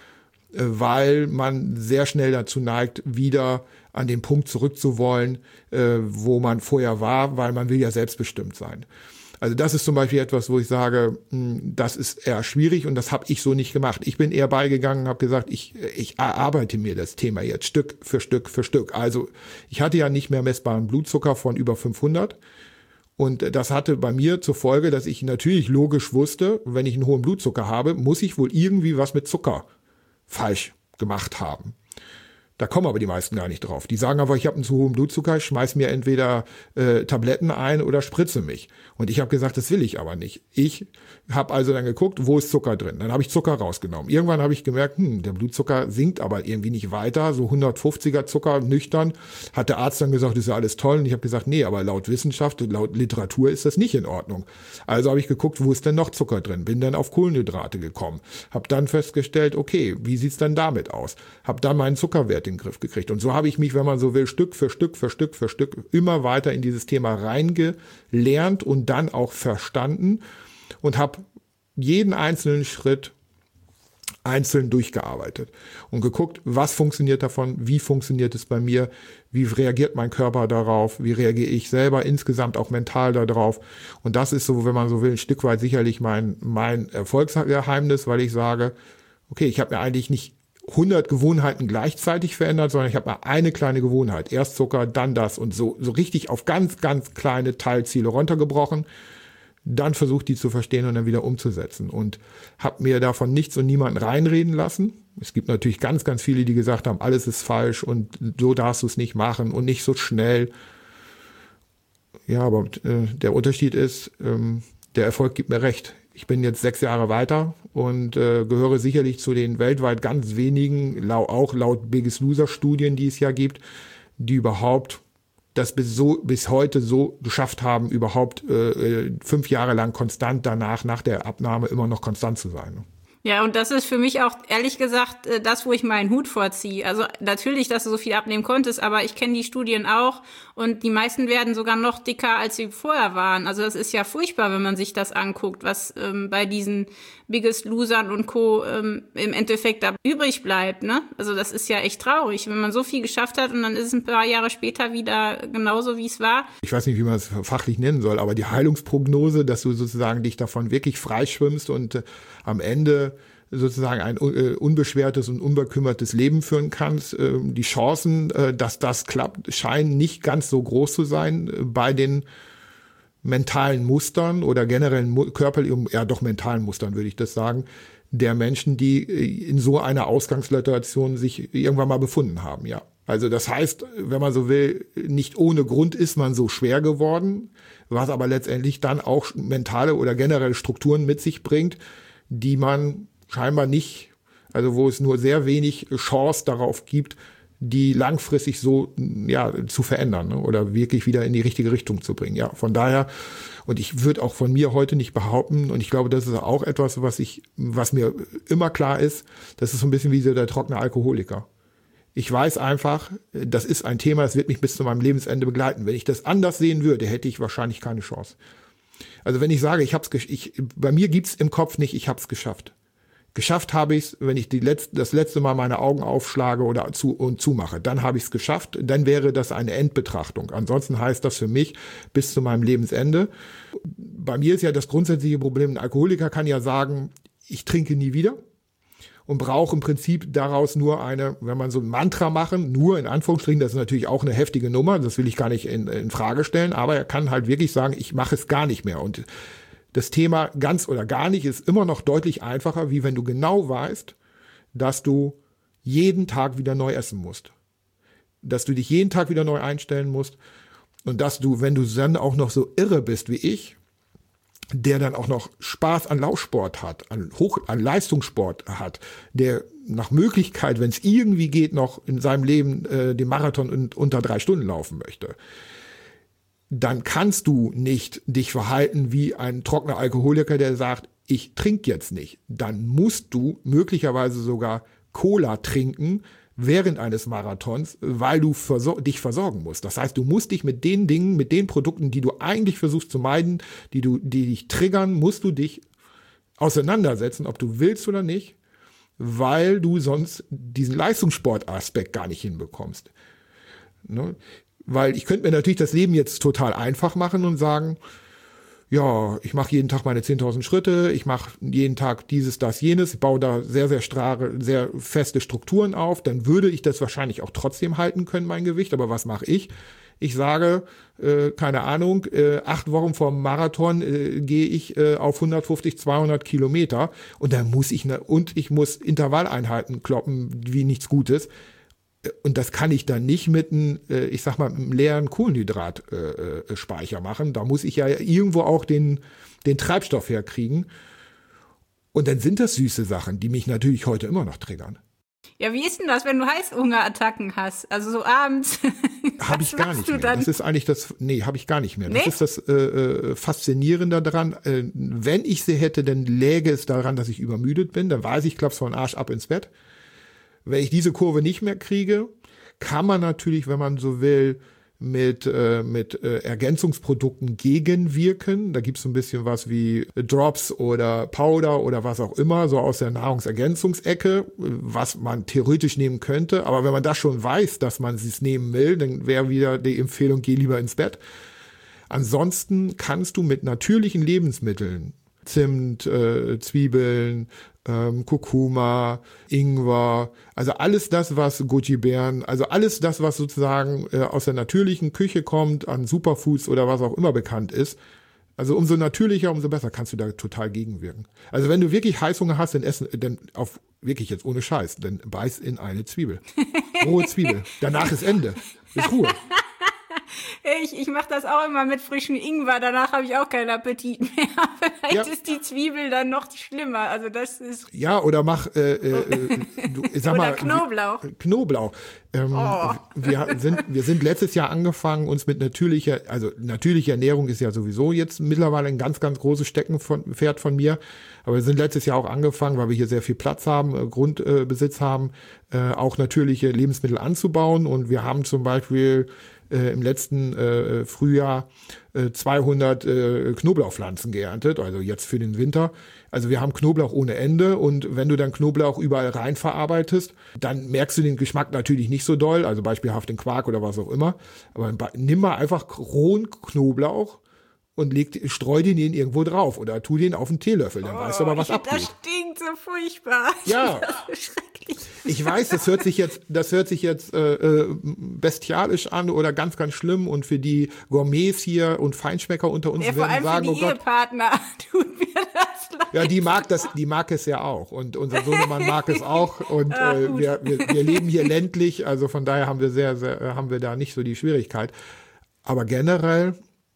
weil man sehr schnell dazu neigt, wieder an den Punkt zurückzuwollen, wo man vorher war, weil man will ja selbstbestimmt sein. Also das ist zum Beispiel etwas, wo ich sage, das ist eher schwierig und das habe ich so nicht gemacht. Ich bin eher beigegangen und habe gesagt, ich, ich erarbeite mir das Thema jetzt Stück für Stück für Stück. Also ich hatte ja nicht mehr messbaren Blutzucker von über fünfhundert und das hatte bei mir zur Folge, dass ich natürlich logisch wusste, wenn ich einen hohen Blutzucker habe, muss ich wohl irgendwie was mit Zucker falsch gemacht haben. Da kommen aber die meisten gar nicht drauf. Die sagen einfach, ich habe einen zu hohen Blutzucker, schmeiß mir entweder äh, Tabletten ein oder spritze mich. Und ich habe gesagt, das will ich aber nicht. Ich habe also dann geguckt, wo ist Zucker drin? Dann habe ich Zucker rausgenommen. Irgendwann habe ich gemerkt, hm, der Blutzucker sinkt aber irgendwie nicht weiter. So hundertfünfziger Zucker nüchtern. Hat der Arzt dann gesagt, das ist ja alles toll. Und ich habe gesagt, nee, aber laut Wissenschaft, laut Literatur ist das nicht in Ordnung. Also habe ich geguckt, wo ist denn noch Zucker drin? Bin dann auf Kohlenhydrate gekommen. Habe dann festgestellt, okay, wie sieht's denn damit aus? Habe dann meinen Zuckerwert in den Griff gekriegt. Und so habe ich mich, wenn man so will, Stück für Stück für Stück für Stück immer weiter in dieses Thema reingelernt und dann auch verstanden und habe jeden einzelnen Schritt einzeln durchgearbeitet und geguckt, was funktioniert davon, wie funktioniert es bei mir, wie reagiert mein Körper darauf, wie reagiere ich selber insgesamt auch mental darauf. Und das ist so, wenn man so will, ein Stück weit sicherlich mein, mein Erfolgsgeheimnis, weil ich sage, okay, ich habe mir eigentlich nicht hundert Gewohnheiten gleichzeitig verändert, sondern ich habe mal eine kleine Gewohnheit. Erst Zucker, dann das und so, so richtig auf ganz, ganz kleine Teilziele runtergebrochen. Dann versucht, die zu verstehen und dann wieder umzusetzen. Und habe mir davon nichts und niemanden reinreden lassen. Es gibt natürlich ganz, ganz viele, die gesagt haben, alles ist falsch und so darfst du es nicht machen und nicht so schnell. Ja, aber äh, der Unterschied ist, ähm, der Erfolg gibt mir recht. Ich bin jetzt sechs Jahre weiter und äh, gehöre sicherlich zu den weltweit ganz wenigen, lau- auch laut Biggest Loser Studien, die es ja gibt, die überhaupt das bis so bis heute so geschafft haben, überhaupt äh, fünf Jahre lang konstant danach, nach der Abnahme immer noch konstant zu sein. Ja, und das ist für mich auch, ehrlich gesagt, das, wo ich meinen Hut vorziehe. Also natürlich, dass du so viel abnehmen konntest, aber ich kenne die Studien auch und die meisten werden sogar noch dicker, als sie vorher waren. Also das ist ja furchtbar, wenn man sich das anguckt, was ähm, bei diesen Biggest Losern und Co. ähm, im Endeffekt da übrig bleibt, ne? Also das ist ja echt traurig, wenn man so viel geschafft hat und dann ist es ein paar Jahre später wieder genauso, wie es war. Ich weiß nicht, wie man es fachlich nennen soll, aber die Heilungsprognose, dass du sozusagen dich davon wirklich freischwimmst und äh, am Ende sozusagen ein äh, unbeschwertes und unbekümmertes Leben führen kannst. Äh, die Chancen, äh, dass das klappt, scheinen nicht ganz so groß zu sein äh, bei den mentalen Mustern oder generellen mu- körperlichen, ja doch mentalen Mustern würde ich das sagen, der Menschen, die äh, in so einer Ausgangssituation sich irgendwann mal befunden haben, ja. Also das heißt, wenn man so will, nicht ohne Grund ist man so schwer geworden, was aber letztendlich dann auch mentale oder generelle Strukturen mit sich bringt, die man scheinbar nicht, also wo es nur sehr wenig Chance darauf gibt, die langfristig so ja zu verändern, ne, oder wirklich wieder in die richtige Richtung zu bringen. Ja, von daher, und ich würde auch von mir heute nicht behaupten, und ich glaube, das ist auch etwas, was ich, was mir immer klar ist, das ist so ein bisschen wie so der trockene Alkoholiker. Ich weiß einfach, das ist ein Thema, das wird mich bis zu meinem Lebensende begleiten. Wenn ich das anders sehen würde, hätte ich wahrscheinlich keine Chance. Also wenn ich sage, ich hab's, ich, bei mir gibt's im Kopf nicht, ich hab's geschafft. Geschafft habe ich es, wenn ich die letzte, das letzte Mal meine Augen aufschlage oder zu und zumache. Dann habe ich es geschafft. Dann wäre das eine Endbetrachtung. Ansonsten heißt das für mich bis zu meinem Lebensende. Bei mir ist ja das grundsätzliche Problem, ein Alkoholiker kann ja sagen, ich trinke nie wieder und brauche im Prinzip daraus nur eine, wenn man so ein Mantra machen, nur in Anführungsstrichen, das ist natürlich auch eine heftige Nummer, das will ich gar nicht in, in Frage stellen, aber er kann halt wirklich sagen, ich mache es gar nicht mehr. Und das Thema ganz oder gar nicht ist immer noch deutlich einfacher, wie wenn du genau weißt, dass du jeden Tag wieder neu essen musst. Dass du dich jeden Tag wieder neu einstellen musst und dass du, wenn du dann auch noch so irre bist wie ich, der dann auch noch Spaß an Laufsport hat, an Hoch, an Leistungssport hat, der nach Möglichkeit, wenn es irgendwie geht, noch in seinem Leben äh, den Marathon in, unter drei Stunden laufen möchte, dann kannst du nicht dich verhalten wie ein trockener Alkoholiker, der sagt, ich trinke jetzt nicht. Dann musst du möglicherweise sogar Cola trinken während eines Marathons, weil du versor- dich versorgen musst. Das heißt, du musst dich mit den Dingen, mit den Produkten, die du eigentlich versuchst zu meiden, die du, die dich triggern, musst du dich auseinandersetzen, ob du willst oder nicht, weil du sonst diesen Leistungssportaspekt gar nicht hinbekommst. Ne? Weil ich könnte mir natürlich das Leben jetzt total einfach machen und sagen, ja, ich mache jeden Tag meine zehntausend Schritte, ich mache jeden Tag dieses, das, jenes, ich baue da sehr, sehr starke, sehr feste Strukturen auf, dann würde ich das wahrscheinlich auch trotzdem halten können, mein Gewicht. Aber was mache ich? Ich sage, äh, keine Ahnung, äh, acht Wochen vor dem Marathon äh, gehe ich äh, auf hundertfünfzig, zweihundert Kilometer und dann muss ich, ne, und ich muss Intervalleinheiten kloppen, wie nichts Gutes. Und das kann ich dann nicht mit einem, ich sag mal, einem leeren Kohlenhydratspeicher machen. Da muss ich ja irgendwo auch den, den Treibstoff herkriegen. Und dann sind das süße Sachen, die mich natürlich heute immer noch triggern. Ja, wie ist denn das, wenn du Heißhungerattacken hast? Also so abends. Habe ich gar nicht mehr. Dann? Das ist eigentlich das, nee, habe ich gar nicht mehr. Nee? Das ist das äh, Faszinierende daran. Äh, wenn ich sie hätte, dann läge es daran, dass ich übermüdet bin. Dann weiß ich, ich klapp's von Arsch ab ins Bett. Wenn ich diese Kurve nicht mehr kriege, kann man natürlich, wenn man so will, mit äh, mit äh, Ergänzungsprodukten gegenwirken. Da gibt's so ein bisschen was wie Drops oder Powder oder was auch immer, so aus der Nahrungsergänzungsecke, was man theoretisch nehmen könnte. Aber wenn man das schon weiß, dass man es nehmen will, dann wäre wieder die Empfehlung, geh lieber ins Bett. Ansonsten kannst du mit natürlichen Lebensmitteln, Zimt, äh, Zwiebeln, ähm, Kurkuma, Ingwer, also alles das, was Goji-Beeren, also alles das, was sozusagen äh, aus der natürlichen Küche kommt, an Superfoods oder was auch immer bekannt ist. Also umso natürlicher, umso besser kannst du da total gegenwirken. Also wenn du wirklich Heißhunger hast, dann essen, dann auf wirklich jetzt ohne Scheiß, dann beiß in eine Zwiebel. Rohe Zwiebel. Danach ist Ende. Ist Ruhe. Ich, ich mache das auch immer mit frischem Ingwer, danach habe ich auch keinen Appetit mehr. Vielleicht ja. ist die Zwiebel dann noch schlimmer. Also das ist. Ja, oder mach äh, äh, du, sag oder mal, Knoblauch. Knoblauch. Ähm, oh. wir, sind, wir sind letztes Jahr angefangen, uns mit natürlicher, also natürliche Ernährung ist ja sowieso jetzt mittlerweile ein ganz, ganz großes Steckenpferd von mir. Aber wir sind letztes Jahr auch angefangen, weil wir hier sehr viel Platz haben, äh, Grundbesitz äh, haben, äh, auch natürliche Lebensmittel anzubauen. Und wir haben zum Beispiel Äh, im letzten äh, Frühjahr äh, zweihundert äh, Knoblauchpflanzen geerntet, also jetzt für den Winter. Also wir haben Knoblauch ohne Ende und wenn du dann Knoblauch überall rein verarbeitest, dann merkst du den Geschmack natürlich nicht so doll, also beispielhaft den Quark oder was auch immer. Aber nimm mal einfach rohen Knoblauch und leg, streu den irgendwo drauf oder tu den auf einen Teelöffel, dann oh, weißt du aber, was abgeht. Das stinkt so furchtbar. Ja. Das ist schrecklich. Ich weiß, das hört sich jetzt, das hört sich jetzt äh, bestialisch an oder ganz, ganz schlimm und für die Gourmets hier und Feinschmecker unter uns ja, werden sagen, für die oh Gott. Ehepartner tut mir das leid. Ja, die mag das, die mag es ja auch und unser Sohnemann mag es auch und äh, wir, wir, wir leben hier ländlich, also von daher haben wir sehr, sehr, haben wir da nicht so die Schwierigkeit. Aber generell,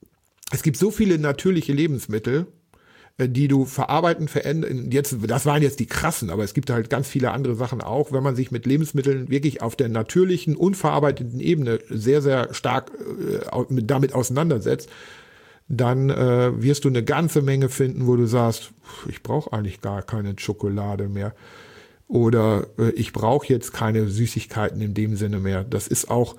es gibt so viele natürliche Lebensmittel, die du verarbeiten, verändern. Jetzt, das waren jetzt die krassen, aber es gibt halt ganz viele andere Sachen auch. Wenn man sich mit Lebensmitteln wirklich auf der natürlichen, unverarbeiteten Ebene sehr, sehr stark äh, damit auseinandersetzt, dann äh, wirst du eine ganze Menge finden, wo du sagst, ich brauche eigentlich gar keine Schokolade mehr. Oder äh, ich brauche jetzt keine Süßigkeiten in dem Sinne mehr. Das ist auch,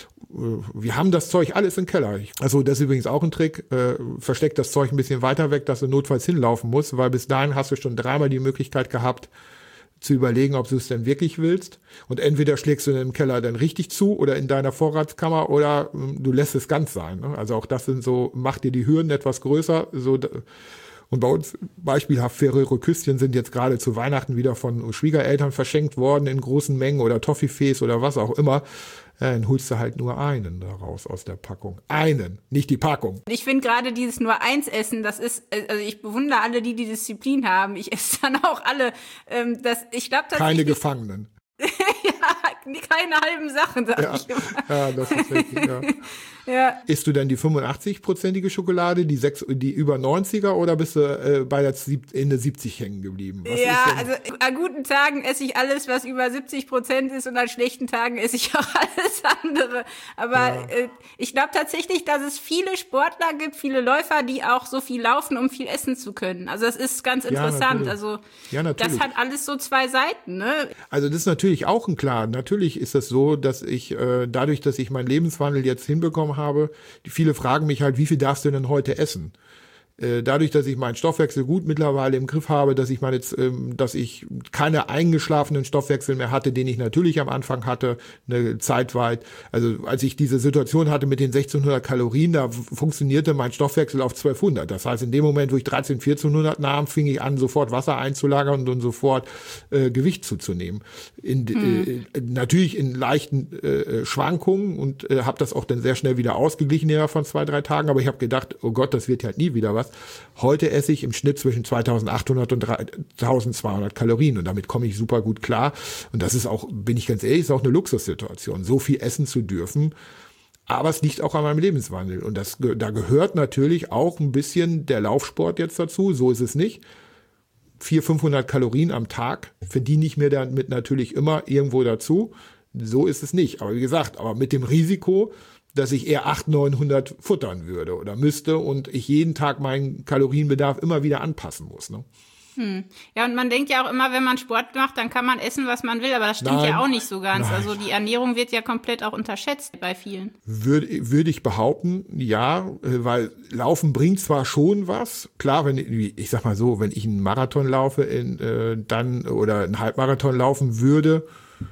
äh, wir haben das Zeug alles im Keller. Also das ist übrigens auch ein Trick. Äh, versteck das Zeug ein bisschen weiter weg, dass du notfalls hinlaufen musst, weil bis dahin hast du schon dreimal die Möglichkeit gehabt, zu überlegen, ob du es denn wirklich willst. Und entweder schlägst du im Keller dann richtig zu oder in deiner Vorratskammer oder äh, du lässt es ganz sein. Ne? Also auch das sind so, mach dir die Hürden etwas größer, so. Und bei uns beispielhaft Ferrero-Küsschen sind jetzt gerade zu Weihnachten wieder von Schwiegereltern verschenkt worden in großen Mengen oder Toffifees oder was auch immer. Ja, dann holst du halt nur einen daraus aus der Packung. Einen, nicht die Packung. Ich finde gerade dieses nur eins essen, das ist, also ich bewundere alle, die die Disziplin haben. Ich esse dann auch alle, ähm, das, ich glaube, keine Gefangenen. Ja, keine halben Sachen, sag ja, ich immer. Ja, das ist richtig, ja. Ja. Isst du dann die fünfundachtzig-prozentige Schokolade, die, sechs, die über neunziger oder bist du äh, bei der Ende siebzig hängen geblieben? Was ja, also an guten Tagen esse ich alles, was über siebzig Prozent ist und an schlechten Tagen esse ich auch alles andere. Aber ja. äh, ich glaube tatsächlich, dass es viele Sportler gibt, viele Läufer, die auch so viel laufen, um viel essen zu können. Also das ist ganz interessant. Ja, also ja, das hat alles so zwei Seiten, ne? Also das ist natürlich auch ein klar. Natürlich ist das so, dass ich äh, dadurch, dass ich meinen Lebenswandel jetzt hinbekommen habe, die viele fragen mich halt, wie viel darfst du denn heute essen? Dadurch, dass ich meinen Stoffwechsel gut mittlerweile im Griff habe, dass ich meine, dass ich keine eingeschlafenen Stoffwechsel mehr hatte, den ich natürlich am Anfang hatte, eine Zeit weit. Also als ich diese Situation hatte mit den sechzehnhundert Kalorien, da funktionierte mein Stoffwechsel auf zwölfhundert. Das heißt, in dem Moment, wo ich dreizehn, vierzehnhundert nahm, fing ich an, sofort Wasser einzulagern und, und sofort äh, Gewicht zuzunehmen. In, hm. äh, natürlich in leichten äh, Schwankungen und äh, habe das auch dann sehr schnell wieder ausgeglichen innerhalb von zwei, drei Tagen. Aber ich habe gedacht, oh Gott, das wird halt nie wieder was. Heute esse ich im Schnitt zwischen zweitausendachthundert und dreitausendzweihundert Kalorien und damit komme ich super gut klar. Und das ist auch, bin ich ganz ehrlich, ist auch eine Luxussituation, so viel essen zu dürfen. Aber es liegt auch an meinem Lebenswandel. Und das, da gehört natürlich auch ein bisschen der Laufsport jetzt dazu. So ist es nicht. vierhundert, fünfhundert Kalorien am Tag verdiene ich mir damit natürlich immer irgendwo dazu. So ist es nicht. Aber wie gesagt, aber mit dem Risiko, dass ich eher achthundert, neunhundert futtern würde oder müsste und ich jeden Tag meinen Kalorienbedarf immer wieder anpassen muss. Ne? Hm. Ja, und man denkt ja auch immer, wenn man Sport macht, dann kann man essen, was man will, aber das stimmt Nein. ja auch nicht so ganz. Nein. Also die Ernährung wird ja komplett auch unterschätzt bei vielen. Würde, würde ich behaupten, ja, weil Laufen bringt zwar schon was. Klar, wenn ich sag mal so, wenn ich einen Marathon laufe, in, äh, dann oder einen Halbmarathon laufen würde,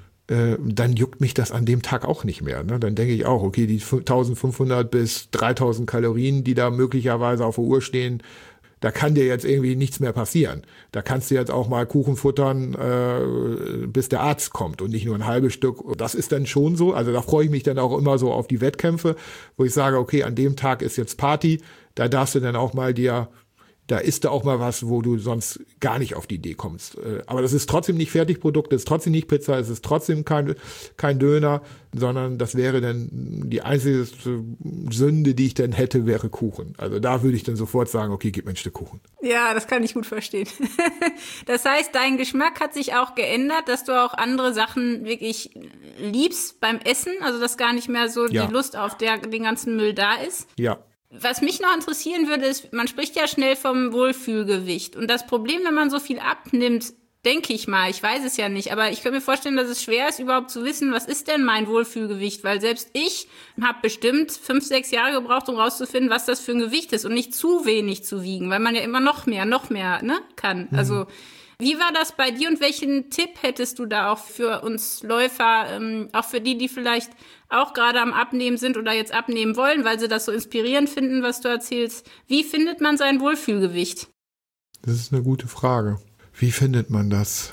dann juckt mich das an dem Tag auch nicht mehr. Ne? Dann denke ich auch, okay, die eintausendfünfhundert bis dreitausend Kalorien, die da möglicherweise auf der Uhr stehen, da kann dir jetzt irgendwie nichts mehr passieren. Da kannst du jetzt auch mal Kuchen futtern, äh, bis der Arzt kommt und nicht nur ein halbes Stück. Das ist dann schon so. Also da freue ich mich dann auch immer so auf die Wettkämpfe, wo ich sage, okay, an dem Tag ist jetzt Party. Da darfst du dann auch mal dir Da isst du auch mal was, wo du sonst gar nicht auf die Idee kommst. Aber das ist trotzdem nicht Fertigprodukt, das ist trotzdem nicht Pizza, es ist trotzdem kein, kein Döner, sondern das wäre dann die einzige Sünde, die ich dann hätte, wäre Kuchen. Also da würde ich dann sofort sagen, okay, gib mir ein Stück Kuchen. Ja, das kann ich gut verstehen. Das heißt, dein Geschmack hat sich auch geändert, dass du auch andere Sachen wirklich liebst beim Essen, also dass gar nicht mehr so ja. die Lust auf der, den ganzen Müll da ist. Ja. Was mich noch interessieren würde, ist, man spricht ja schnell vom Wohlfühlgewicht. Und das Problem, wenn man so viel abnimmt, denke ich mal, ich weiß es ja nicht, aber ich könnte mir vorstellen, dass es schwer ist, überhaupt zu wissen, was ist denn mein Wohlfühlgewicht? Weil selbst ich habe bestimmt fünf, sechs Jahre gebraucht, um rauszufinden, was das für ein Gewicht ist und nicht zu wenig zu wiegen, weil man ja immer noch mehr, noch mehr ne, kann. Mhm. Also wie war das bei dir und welchen Tipp hättest du da auch für uns Läufer, ähm, auch für die, die vielleicht auch gerade am Abnehmen sind oder jetzt abnehmen wollen, weil sie das so inspirierend finden, was du erzählst? Wie findet man sein Wohlfühlgewicht? Das ist eine gute Frage. Wie findet man das?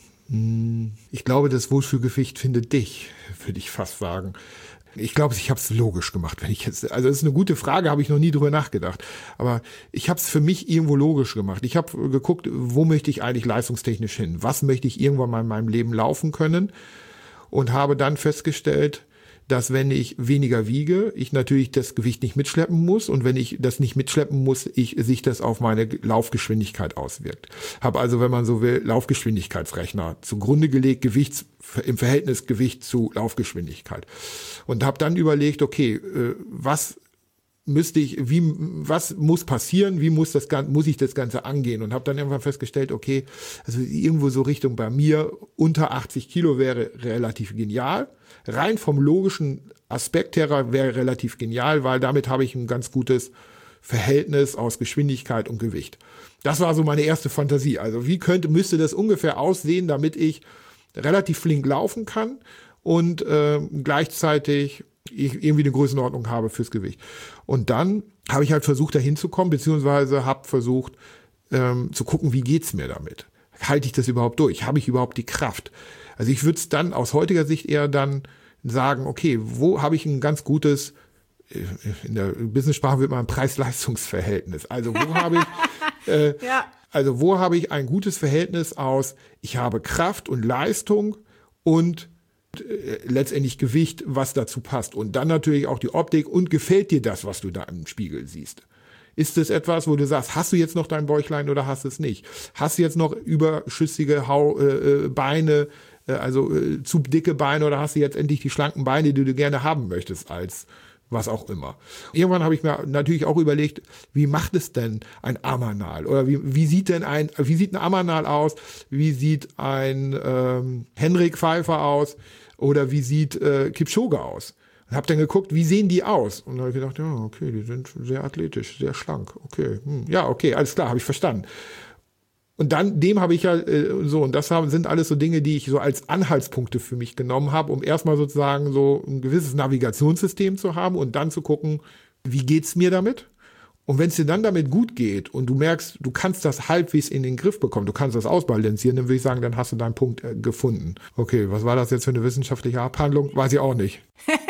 Ich glaube, das Wohlfühlgewicht findet dich, würde ich fast sagen. Ich glaube, ich habe es logisch gemacht, wenn ich jetzt, also das ist eine gute Frage, habe ich noch nie drüber nachgedacht. Aber ich habe es für mich irgendwo logisch gemacht. Ich habe geguckt, wo möchte ich eigentlich leistungstechnisch hin? Was möchte ich irgendwann mal in meinem Leben laufen können? Und habe dann festgestellt, dass wenn ich weniger wiege, ich natürlich das Gewicht nicht mitschleppen muss und wenn ich das nicht mitschleppen muss, ich, sich das auf meine Laufgeschwindigkeit auswirkt. Habe also, wenn man so will, Laufgeschwindigkeitsrechner zugrunde gelegt, Gewichts, im Verhältnis Gewicht zu Laufgeschwindigkeit. Und habe dann überlegt, okay, was müsste ich, wie, was muss passieren, wie muss das Ganze, muss ich das Ganze angehen? Und habe dann irgendwann festgestellt, okay, also irgendwo so Richtung bei mir unter achtzig Kilo wäre relativ genial. Rein vom logischen Aspekt her wäre relativ genial, weil damit habe ich ein ganz gutes Verhältnis aus Geschwindigkeit und Gewicht. Das war so meine erste Fantasie. Also wie könnte, müsste das ungefähr aussehen, damit ich relativ flink laufen kann und äh, gleichzeitig ich irgendwie eine Größenordnung habe fürs Gewicht. Und dann habe ich halt versucht, da hinzukommen, beziehungsweise habe versucht ähm, zu gucken, wie geht's mir damit? Halte ich das überhaupt durch? Habe ich überhaupt die Kraft? Also ich würde es dann aus heutiger Sicht eher dann sagen, okay, wo habe ich ein ganz gutes, in der Business-Sprache wird man ein Preis-Leistungs-Verhältnis. Also wo habe ich, äh, ja. also wo habe ich ein gutes Verhältnis aus, ich habe Kraft und Leistung und äh, letztendlich Gewicht, was dazu passt. Und dann natürlich auch die Optik und gefällt dir das, was du da im Spiegel siehst. Ist es etwas, wo du sagst, hast du jetzt noch dein Bäuchlein oder hast du es nicht? Hast du jetzt noch überschüssige Hau, äh, Beine, äh, also äh, zu dicke Beine oder hast du jetzt endlich die schlanken Beine, die du gerne haben möchtest als was auch immer. Irgendwann habe ich mir natürlich auch überlegt, wie macht es denn ein Amanal? Oder wie, wie sieht denn ein, wie sieht ein Amanal aus? Wie sieht ein ähm, Henrik Pfeiffer aus? Oder wie sieht äh, Kipchoge aus? Und habe dann geguckt, wie sehen die aus? Und dann habe ich gedacht, ja, okay, die sind sehr athletisch, sehr schlank. Okay, hm, ja, okay, alles klar, habe ich verstanden. Und dann, dem habe ich ja äh, so, und das haben, sind alles so Dinge, die ich so als Anhaltspunkte für mich genommen habe, um erstmal sozusagen so ein gewisses Navigationssystem zu haben und dann zu gucken, wie geht's mir damit? Und wenn es dir dann damit gut geht und du merkst, du kannst das halbwegs in den Griff bekommen, du kannst das ausbalancieren, dann würde ich sagen, dann hast du deinen Punkt äh, gefunden. Okay, was war das jetzt für eine wissenschaftliche Abhandlung? Weiß ich auch nicht.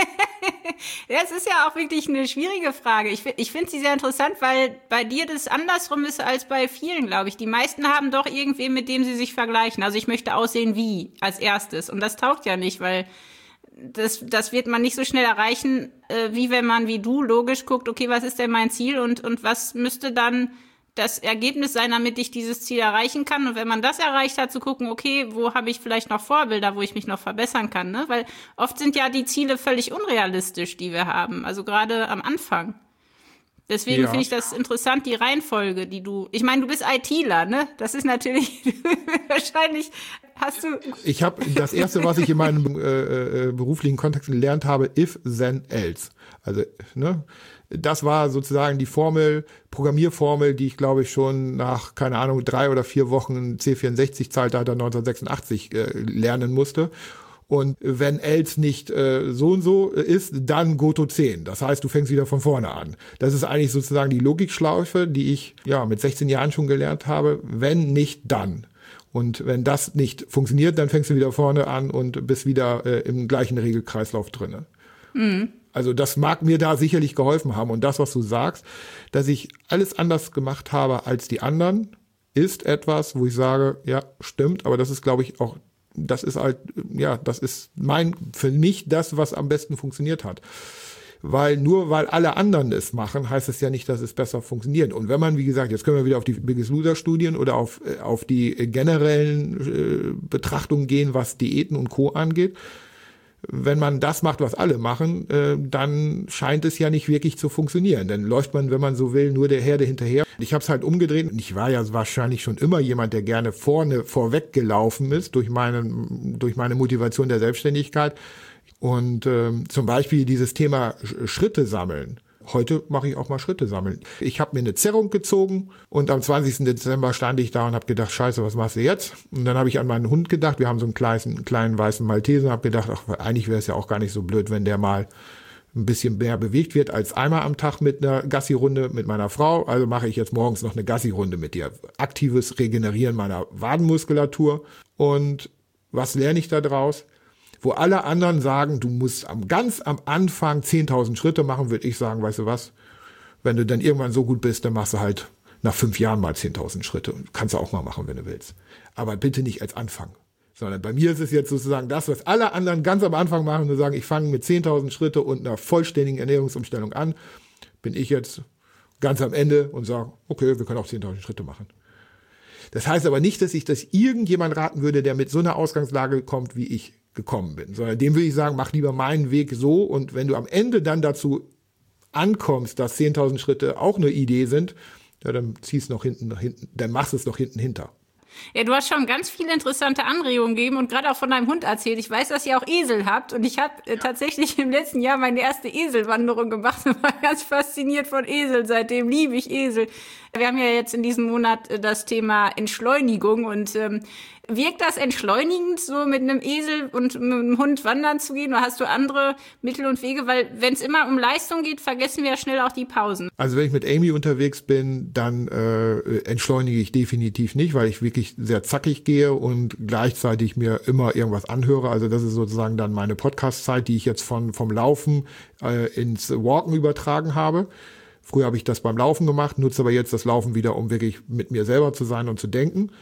Ja, es ist ja auch wirklich eine schwierige Frage. Ich, ich finde sie sehr interessant, weil bei dir das andersrum ist als bei vielen, glaube ich. Die meisten haben doch irgendwen, mit dem sie sich vergleichen. Also ich möchte aussehen wie als erstes. Und das taugt ja nicht, weil das, das wird man nicht so schnell erreichen, äh, wie wenn man wie du logisch guckt, okay, was ist denn mein Ziel und, und was müsste dann das Ergebnis sein, damit ich dieses Ziel erreichen kann. Und wenn man das erreicht hat, zu gucken, okay, wo habe ich vielleicht noch Vorbilder, wo ich mich noch verbessern kann, ne? Weil oft sind ja die Ziele völlig unrealistisch, die wir haben, also gerade am Anfang. Deswegen ja. finde ich das interessant, die Reihenfolge, die du, ich meine, du bist ITler, ne? Das ist natürlich, wahrscheinlich hast du... Ich habe das Erste, was ich in meinem äh, äh, beruflichen Kontext gelernt habe, if, then, else. Also, ne? Das war sozusagen die Formel, Programmierformel, die ich glaube ich schon nach, keine Ahnung, drei oder vier Wochen C vierundsechzig-Zeitalter neunzehnhundertsechsundachtzig äh, lernen musste. Und wenn else nicht äh, so und so ist, dann Goto zehn. Das heißt, du fängst wieder von vorne an. Das ist eigentlich sozusagen die Logikschlaufe, die ich ja mit sechzehn Jahren schon gelernt habe. Wenn nicht, dann. Und wenn das nicht funktioniert, dann fängst du wieder vorne an und bist wieder äh, im gleichen Regelkreislauf drinne. Mhm. Also das mag mir da sicherlich geholfen haben. Und das, was du sagst, dass ich alles anders gemacht habe als die anderen, ist etwas, wo ich sage, ja, stimmt. Aber das ist, glaube ich, auch, das ist halt, ja, das ist mein, für mich das, was am besten funktioniert hat. Weil nur weil alle anderen es machen, heißt es ja nicht, dass es besser funktioniert. Und wenn man, wie gesagt, jetzt können wir wieder auf die Biggest Loser Studien oder auf, auf die generellen äh, Betrachtungen gehen, was Diäten und Co. angeht. Wenn man das macht, was alle machen, äh, dann scheint es ja nicht wirklich zu funktionieren. Dann läuft man, wenn man so will, nur der Herde hinterher. Ich habe es halt umgedreht. Ich war ja wahrscheinlich schon immer jemand, der gerne vorne vorweg gelaufen ist durch meine, durch meine Motivation der Selbstständigkeit. Und ähm, zum Beispiel dieses Thema Schritte sammeln. Heute mache ich auch mal Schritte sammeln. Ich habe mir eine Zerrung gezogen und am zwanzigsten Dezember stand ich da und habe gedacht, scheiße, was machst du jetzt? Und dann habe ich an meinen Hund gedacht. Wir haben so einen kleinen, einen kleinen weißen Malteser und habe gedacht, ach, eigentlich wäre es ja auch gar nicht so blöd, wenn der mal ein bisschen mehr bewegt wird als einmal am Tag mit einer Gassi-Runde mit meiner Frau. Also mache ich jetzt morgens noch eine Gassi-Runde mit dir. Aktives Regenerieren meiner Wadenmuskulatur. Und was lerne ich da draus? Wo alle anderen sagen, du musst am ganz am Anfang zehntausend Schritte machen, würde ich sagen, weißt du was, wenn du dann irgendwann so gut bist, dann machst du halt nach fünf Jahren mal zehntausend Schritte. Kannst du auch mal machen, wenn du willst. Aber bitte nicht als Anfang. Sondern bei mir ist es jetzt sozusagen das, was alle anderen ganz am Anfang machen und sagen, ich fange mit zehntausend Schritte und einer vollständigen Ernährungsumstellung an, bin ich jetzt ganz am Ende und sage, okay, wir können auch zehntausend Schritte machen. Das heißt aber nicht, dass ich das irgendjemand raten würde, der mit so einer Ausgangslage kommt, wie ich gekommen bin, sondern dem würde ich sagen, mach lieber meinen Weg so und wenn du am Ende dann dazu ankommst, dass zehntausend Schritte auch eine Idee sind, ja, dann ziehst du noch hinten nach hinten, dann machst du es noch hinten hinter. Ja, du hast schon ganz viele interessante Anregungen gegeben und gerade auch von deinem Hund erzählt. Ich weiß, dass ihr auch Esel habt und ich habe äh, tatsächlich im letzten Jahr meine erste Eselwanderung gemacht und war ganz fasziniert von Eseln. Seitdem liebe ich Esel. Wir haben ja jetzt in diesem Monat äh, das Thema Entschleunigung und ähm, wirkt das entschleunigend, so mit einem Esel und mit einem Hund wandern zu gehen? Oder hast du andere Mittel und Wege? Weil wenn es immer um Leistung geht, vergessen wir ja schnell auch die Pausen. Also wenn ich mit Amy unterwegs bin, dann äh, entschleunige ich definitiv nicht, weil ich wirklich sehr zackig gehe und gleichzeitig mir immer irgendwas anhöre. Also das ist sozusagen dann meine Podcast-Zeit, die ich jetzt von vom Laufen äh, ins Walken übertragen habe. Früher habe ich das beim Laufen gemacht, nutze aber jetzt das Laufen wieder, um wirklich mit mir selber zu sein und zu denken.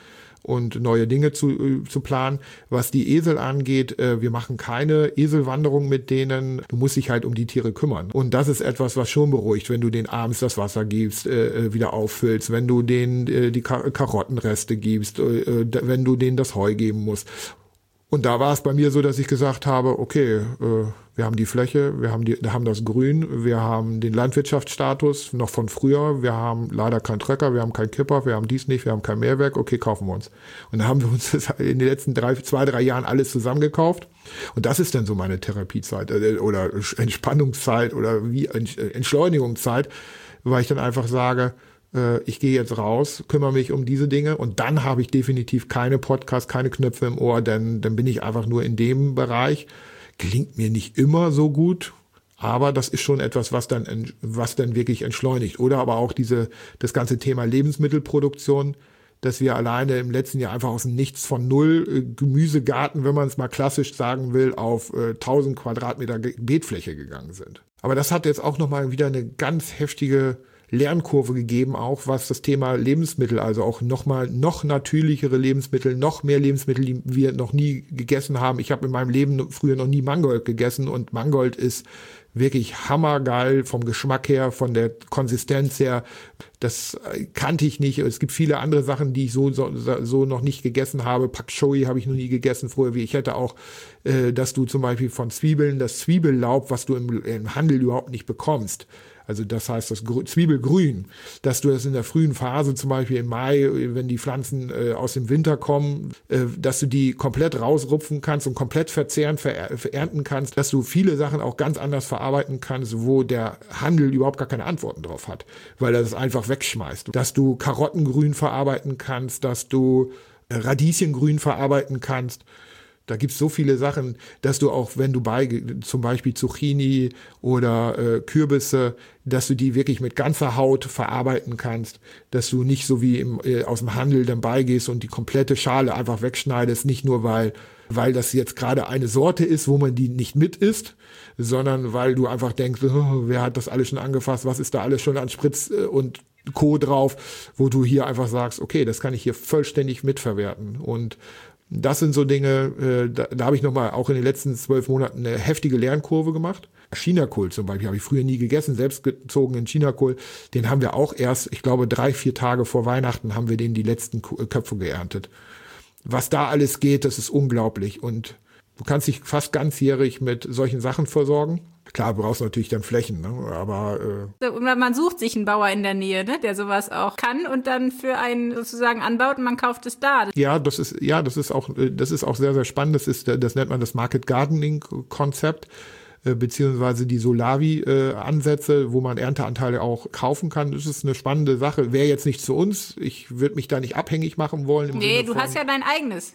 und neue Dinge zu, zu planen. Was die Esel angeht, äh, wir machen keine Eselwanderung mit denen. Du musst dich halt um die Tiere kümmern. Und das ist etwas, was schon beruhigt, wenn du denen abends das Wasser gibst, äh, wieder auffüllst, wenn du denen äh, die Kar- Karottenreste gibst, äh, wenn du denen das Heu geben musst. Und da war es bei mir so, dass ich gesagt habe, okay, äh, wir haben die Fläche, wir haben die, wir haben das Grün, wir haben den Landwirtschaftsstatus noch von früher, wir haben leider keinen Trecker, wir haben keinen Kipper, wir haben dies nicht, wir haben kein Mehrwerk, okay, kaufen wir uns. Und dann haben wir uns das in den letzten drei, zwei, drei Jahren alles zusammengekauft. Und das ist dann so meine Therapiezeit äh, oder Entspannungszeit oder wie Entschleunigungszeit, weil ich dann einfach sage, ich gehe jetzt raus, kümmere mich um diese Dinge und dann habe ich definitiv keine Podcasts, keine Knöpfe im Ohr, denn dann bin ich einfach nur in dem Bereich. Gelingt mir nicht immer so gut, aber das ist schon etwas, was dann, was dann wirklich entschleunigt. Oder aber auch diese, das ganze Thema Lebensmittelproduktion, dass wir alleine im letzten Jahr einfach aus dem Nichts von null äh, Gemüsegarten, wenn man es mal klassisch sagen will, auf äh, tausend Quadratmeter Beetfläche gegangen sind. Aber das hat jetzt auch nochmal wieder eine ganz heftige Lernkurve gegeben, auch was das Thema Lebensmittel, also auch nochmal noch natürlichere Lebensmittel, noch mehr Lebensmittel, die wir noch nie gegessen haben. Ich habe in meinem Leben früher noch nie Mangold gegessen und Mangold ist wirklich hammergeil vom Geschmack her, von der Konsistenz her. Das kannte ich nicht. Es gibt viele andere Sachen, die ich so so, so noch nicht gegessen habe. Pak Choi habe ich noch nie gegessen früher. Wie ich hätte auch, äh, dass du zum Beispiel von Zwiebeln, das Zwiebellaub, was du im, im Handel überhaupt nicht bekommst. Also das heißt das Gr- Zwiebelgrün, dass du das in der frühen Phase, zum Beispiel im Mai, wenn die Pflanzen äh, aus dem Winter kommen, äh, dass du die komplett rausrupfen kannst und komplett verzehren, ver- verernten kannst, dass du viele Sachen auch ganz anders verarbeiten kannst, wo der Handel überhaupt gar keine Antworten drauf hat, weil er das einfach wegschmeißt. Dass du Karottengrün verarbeiten kannst, dass du Radieschengrün verarbeiten kannst. Da gibt's so viele Sachen, dass du auch, wenn du bei zum Beispiel Zucchini oder äh, Kürbisse, dass du die wirklich mit ganzer Haut verarbeiten kannst, dass du nicht so wie im, äh, aus dem Handel dann beigehst und die komplette Schale einfach wegschneidest, nicht nur weil weil das jetzt gerade eine Sorte ist, wo man die nicht mit isst, sondern weil du einfach denkst, oh, wer hat das alles schon angefasst, was ist da alles schon an Spritz und Co. drauf, wo du hier einfach sagst, okay, das kann ich hier vollständig mitverwerten. Und das sind so Dinge, äh, da, da habe ich nochmal auch in den letzten zwölf Monaten eine heftige Lernkurve gemacht. Chinakohl zum Beispiel habe ich früher nie gegessen, selbstgezogenen Chinakohl. Den haben wir auch erst, ich glaube, drei, vier Tage vor Weihnachten haben wir den die letzten Köpfe geerntet. Was da alles geht, das ist unglaublich. Und du kannst dich fast ganzjährig mit solchen Sachen versorgen. Klar, du brauchst natürlich dann Flächen, ne? Aber äh so, man sucht sich einen Bauer in der Nähe, ne, der sowas auch kann und dann für einen sozusagen anbaut und man kauft es da. Ja, das ist ja, das ist auch, das ist auch sehr, sehr spannend. Das ist, das nennt man das Market Gardening Konzept, äh, beziehungsweise die Solavi-Ansätze, äh, wo man Ernteanteile auch kaufen kann. Das ist eine spannende Sache. Wäre jetzt nicht zu uns. Ich würde mich da nicht abhängig machen wollen. Im Nee, Sinne du von, hast ja dein eigenes.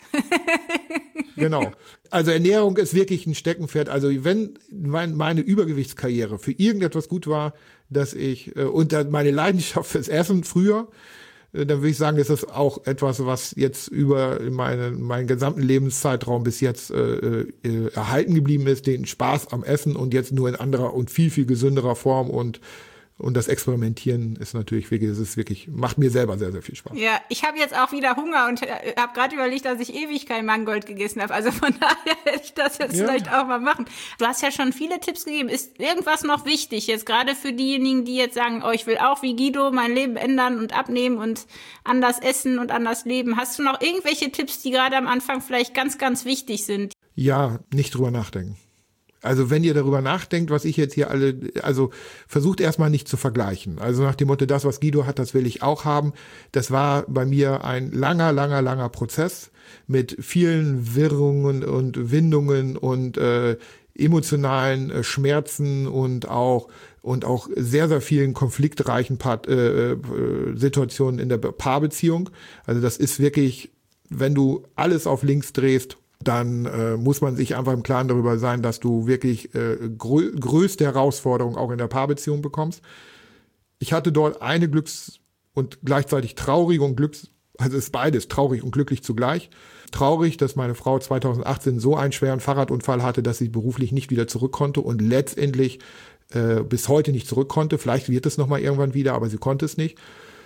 Genau. Also Ernährung ist wirklich ein Steckenpferd. Also wenn mein, meine Übergewichtskarriere für irgendetwas gut war, dass ich, äh, und meine Leidenschaft fürs Essen früher, äh, dann würde ich sagen, ist das auch etwas, was jetzt über meine, meinen gesamten Lebenszeitraum bis jetzt äh, äh, erhalten geblieben ist, den Spaß am Essen und jetzt nur in anderer und viel, viel gesünderer Form und Und das Experimentieren ist natürlich wirklich, das ist wirklich, macht mir selber sehr, sehr viel Spaß. Ja, ich habe jetzt auch wieder Hunger und habe gerade überlegt, dass ich ewig kein Mangold gegessen habe. Also von daher hätte ich das jetzt ja. vielleicht auch mal machen. Du hast ja schon viele Tipps gegeben. Ist irgendwas noch wichtig, jetzt gerade für diejenigen, die jetzt sagen, oh, ich will auch wie Guido mein Leben ändern und abnehmen und anders essen und anders leben. Hast du noch irgendwelche Tipps, die gerade am Anfang vielleicht ganz, ganz wichtig sind? Ja, nicht drüber nachdenken. Also wenn ihr darüber nachdenkt, was ich jetzt hier alle, also versucht erstmal nicht zu vergleichen. Also nach dem Motto, das, was Guido hat, das will ich auch haben. Das war bei mir ein langer, langer, langer Prozess mit vielen Wirrungen und Windungen und äh, emotionalen äh, Schmerzen und auch und auch sehr, sehr vielen konfliktreichen Part, äh, äh, Situationen in der Paarbeziehung. Also das ist wirklich, wenn du alles auf links drehst, dann äh, muss man sich einfach im Klaren darüber sein, dass du wirklich äh, grö- größte Herausforderungen auch in der Paarbeziehung bekommst. Ich hatte dort eine Glücks- und gleichzeitig traurige und Glücks-, also es ist beides, traurig und glücklich zugleich. Traurig, dass meine Frau zweitausendachtzehn so einen schweren Fahrradunfall hatte, dass sie beruflich nicht wieder zurück konnte und letztendlich äh, bis heute nicht zurück konnte. Vielleicht wird es nochmal irgendwann wieder, aber sie konnte es nicht.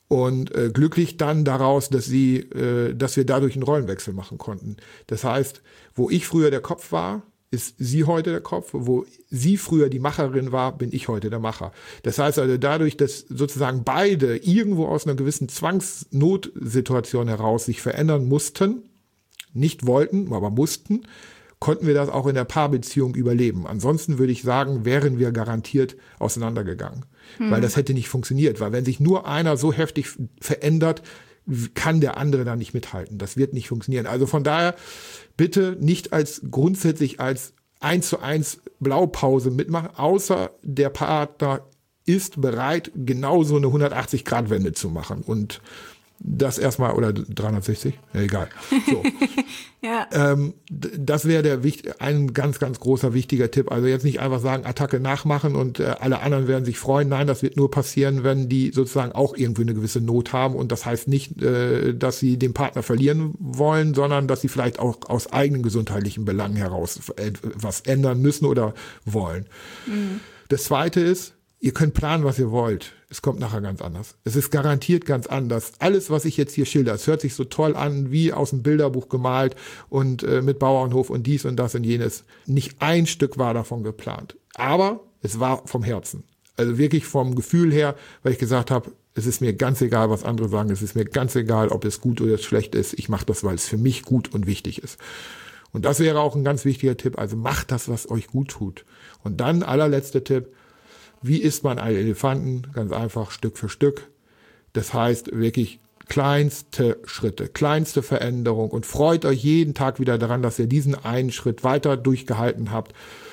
Und äh, glücklich dann daraus, dass sie, äh, dass wir dadurch einen Rollenwechsel machen konnten. Das heißt, wo ich früher der Kopf war, ist sie heute der Kopf. Wo sie früher die Macherin war, bin ich heute der Macher. Das heißt also dadurch, dass sozusagen beide irgendwo aus einer gewissen Zwangsnotsituation heraus sich verändern mussten, nicht wollten, aber mussten, konnten wir das auch in der Paarbeziehung überleben. Ansonsten würde ich sagen, wären wir garantiert auseinandergegangen. Hm. Weil das hätte nicht funktioniert. Weil wenn sich nur einer so heftig verändert, kann der andere da nicht mithalten. Das wird nicht funktionieren. Also von daher bitte nicht als grundsätzlich als eins zu eins Blaupause mitmachen, außer der Partner ist bereit, genau so eine hundertachtzig-Grad-Wende zu machen. Und das erstmal, oder dreihundertsechzig, ja, egal. So. ja. ähm, das wäre der ein ganz, ganz großer wichtiger Tipp. Also jetzt nicht einfach sagen, Attacke nachmachen und äh, alle anderen werden sich freuen. Nein, das wird nur passieren, wenn die sozusagen auch irgendwie eine gewisse Not haben. Und das heißt nicht, äh, dass sie den Partner verlieren wollen, sondern dass sie vielleicht auch aus eigenen gesundheitlichen Belangen heraus äh, was ändern müssen oder wollen. Mhm. Das Zweite ist, ihr könnt planen, was ihr wollt. Es kommt nachher ganz anders. Es ist garantiert ganz anders. Alles, was ich jetzt hier schilder, es hört sich so toll an, wie aus dem Bilderbuch gemalt und äh, mit Bauernhof und dies und das und jenes. Nicht ein Stück war davon geplant. Aber es war vom Herzen. Also wirklich vom Gefühl her, weil ich gesagt habe, es ist mir ganz egal, was andere sagen. Es ist mir ganz egal, ob es gut oder schlecht ist. Ich mache das, weil es für mich gut und wichtig ist. Und das wäre auch ein ganz wichtiger Tipp. Also macht das, was euch gut tut. Und dann allerletzter Tipp. Wie isst man einen Elefanten? Ganz einfach, Stück für Stück. Das heißt wirklich kleinste Schritte, kleinste Veränderung und freut euch jeden Tag wieder daran, dass ihr diesen einen Schritt weiter durchgehalten habt.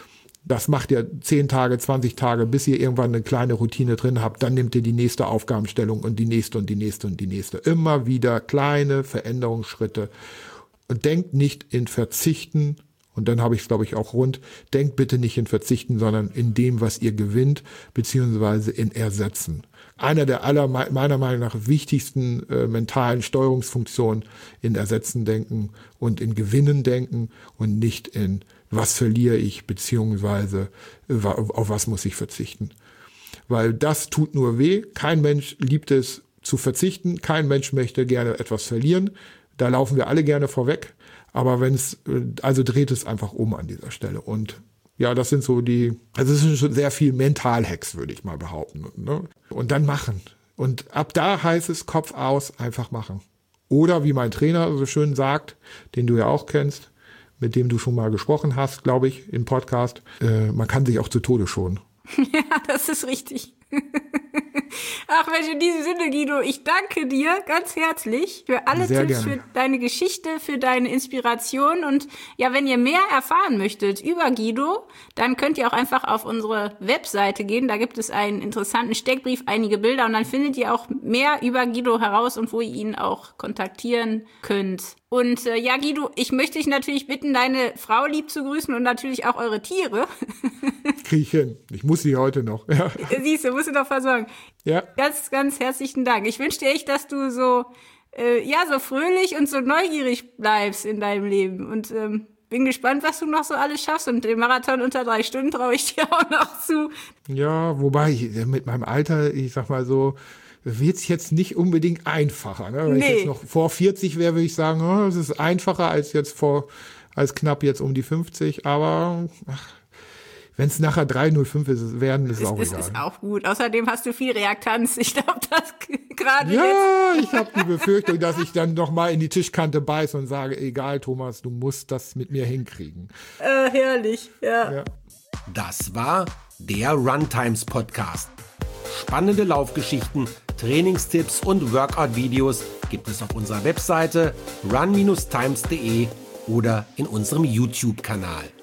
Das macht ihr zehn Tage, zwanzig Tage, bis ihr irgendwann eine kleine Routine drin habt. Dann nehmt ihr die nächste Aufgabenstellung und die nächste und die nächste und die nächste. Immer wieder kleine Veränderungsschritte. Und denkt nicht in Verzichten. Und dann habe ich es, glaube ich, auch rund. Denkt bitte nicht in Verzichten, sondern in dem, was ihr gewinnt, beziehungsweise in Ersetzen. Einer der aller, meiner Meinung nach, wichtigsten äh, mentalen Steuerungsfunktionen in Ersetzen denken und in Gewinnen denken und nicht in, was verliere ich, beziehungsweise äh, auf was muss ich verzichten. Weil das tut nur weh. Kein Mensch liebt es zu verzichten. Kein Mensch möchte gerne etwas verlieren. Da laufen wir alle gerne vorweg. Aber wenn es, also dreht es einfach um an dieser Stelle. Und ja, das sind so die, also es sind schon sehr viel Mental-Hacks, würde ich mal behaupten. Ne? Und dann machen. Und ab da heißt es Kopf aus, einfach machen. Oder wie mein Trainer so schön sagt, den du ja auch kennst, mit dem du schon mal gesprochen hast, glaube ich, im Podcast, äh, man kann sich auch zu Tode schonen. Ja, das ist richtig. Ach Mensch, in diesem Sinne, Guido, ich danke dir ganz herzlich für alle Sehr Tipps, gerne. für deine Geschichte, für deine Inspiration. Und ja, wenn ihr mehr erfahren möchtet über Guido, dann könnt ihr auch einfach auf unsere Webseite gehen. Da gibt es einen interessanten Steckbrief, einige Bilder und dann findet ihr auch mehr über Guido heraus und wo ihr ihn auch kontaktieren könnt. Und äh, ja, Guido, ich möchte dich natürlich bitten, deine Frau lieb zu grüßen und natürlich auch eure Tiere. Krieg ich hin. Ich muss sie heute noch. Ja. Siehst du, musst du doch versorgen. Ja. Ganz, ganz herzlichen Dank. Ich wünsche dir echt, dass du so, äh, ja, so fröhlich und so neugierig bleibst in deinem Leben. Und ähm, bin gespannt, was du noch so alles schaffst. Und den Marathon unter drei Stunden traue ich dir auch noch zu. Ja, wobei ich, mit meinem Alter, ich sag mal so, wird es jetzt nicht unbedingt einfacher. Ne? Wenn nee. ich jetzt noch vor vierzig wäre, würde ich sagen, oh, es ist einfacher als jetzt vor, als knapp jetzt um die fünfzig. Aber wenn es nachher drei null fünf ist, werden, ist es auch ist, egal. Das ist auch gut. Außerdem hast du viel Reaktanz. Ich glaube, das gerade ja, jetzt. Ich habe die Befürchtung, dass ich dann noch mal in die Tischkante beiße und sage, egal, Thomas, du musst das mit mir hinkriegen. Äh, herrlich, ja. Ja. Das war der Runtimes Podcast. Spannende Laufgeschichten, Trainingstipps und Workout-Videos gibt es auf unserer Webseite run Bindestrich times punkt de oder in unserem YouTube-Kanal.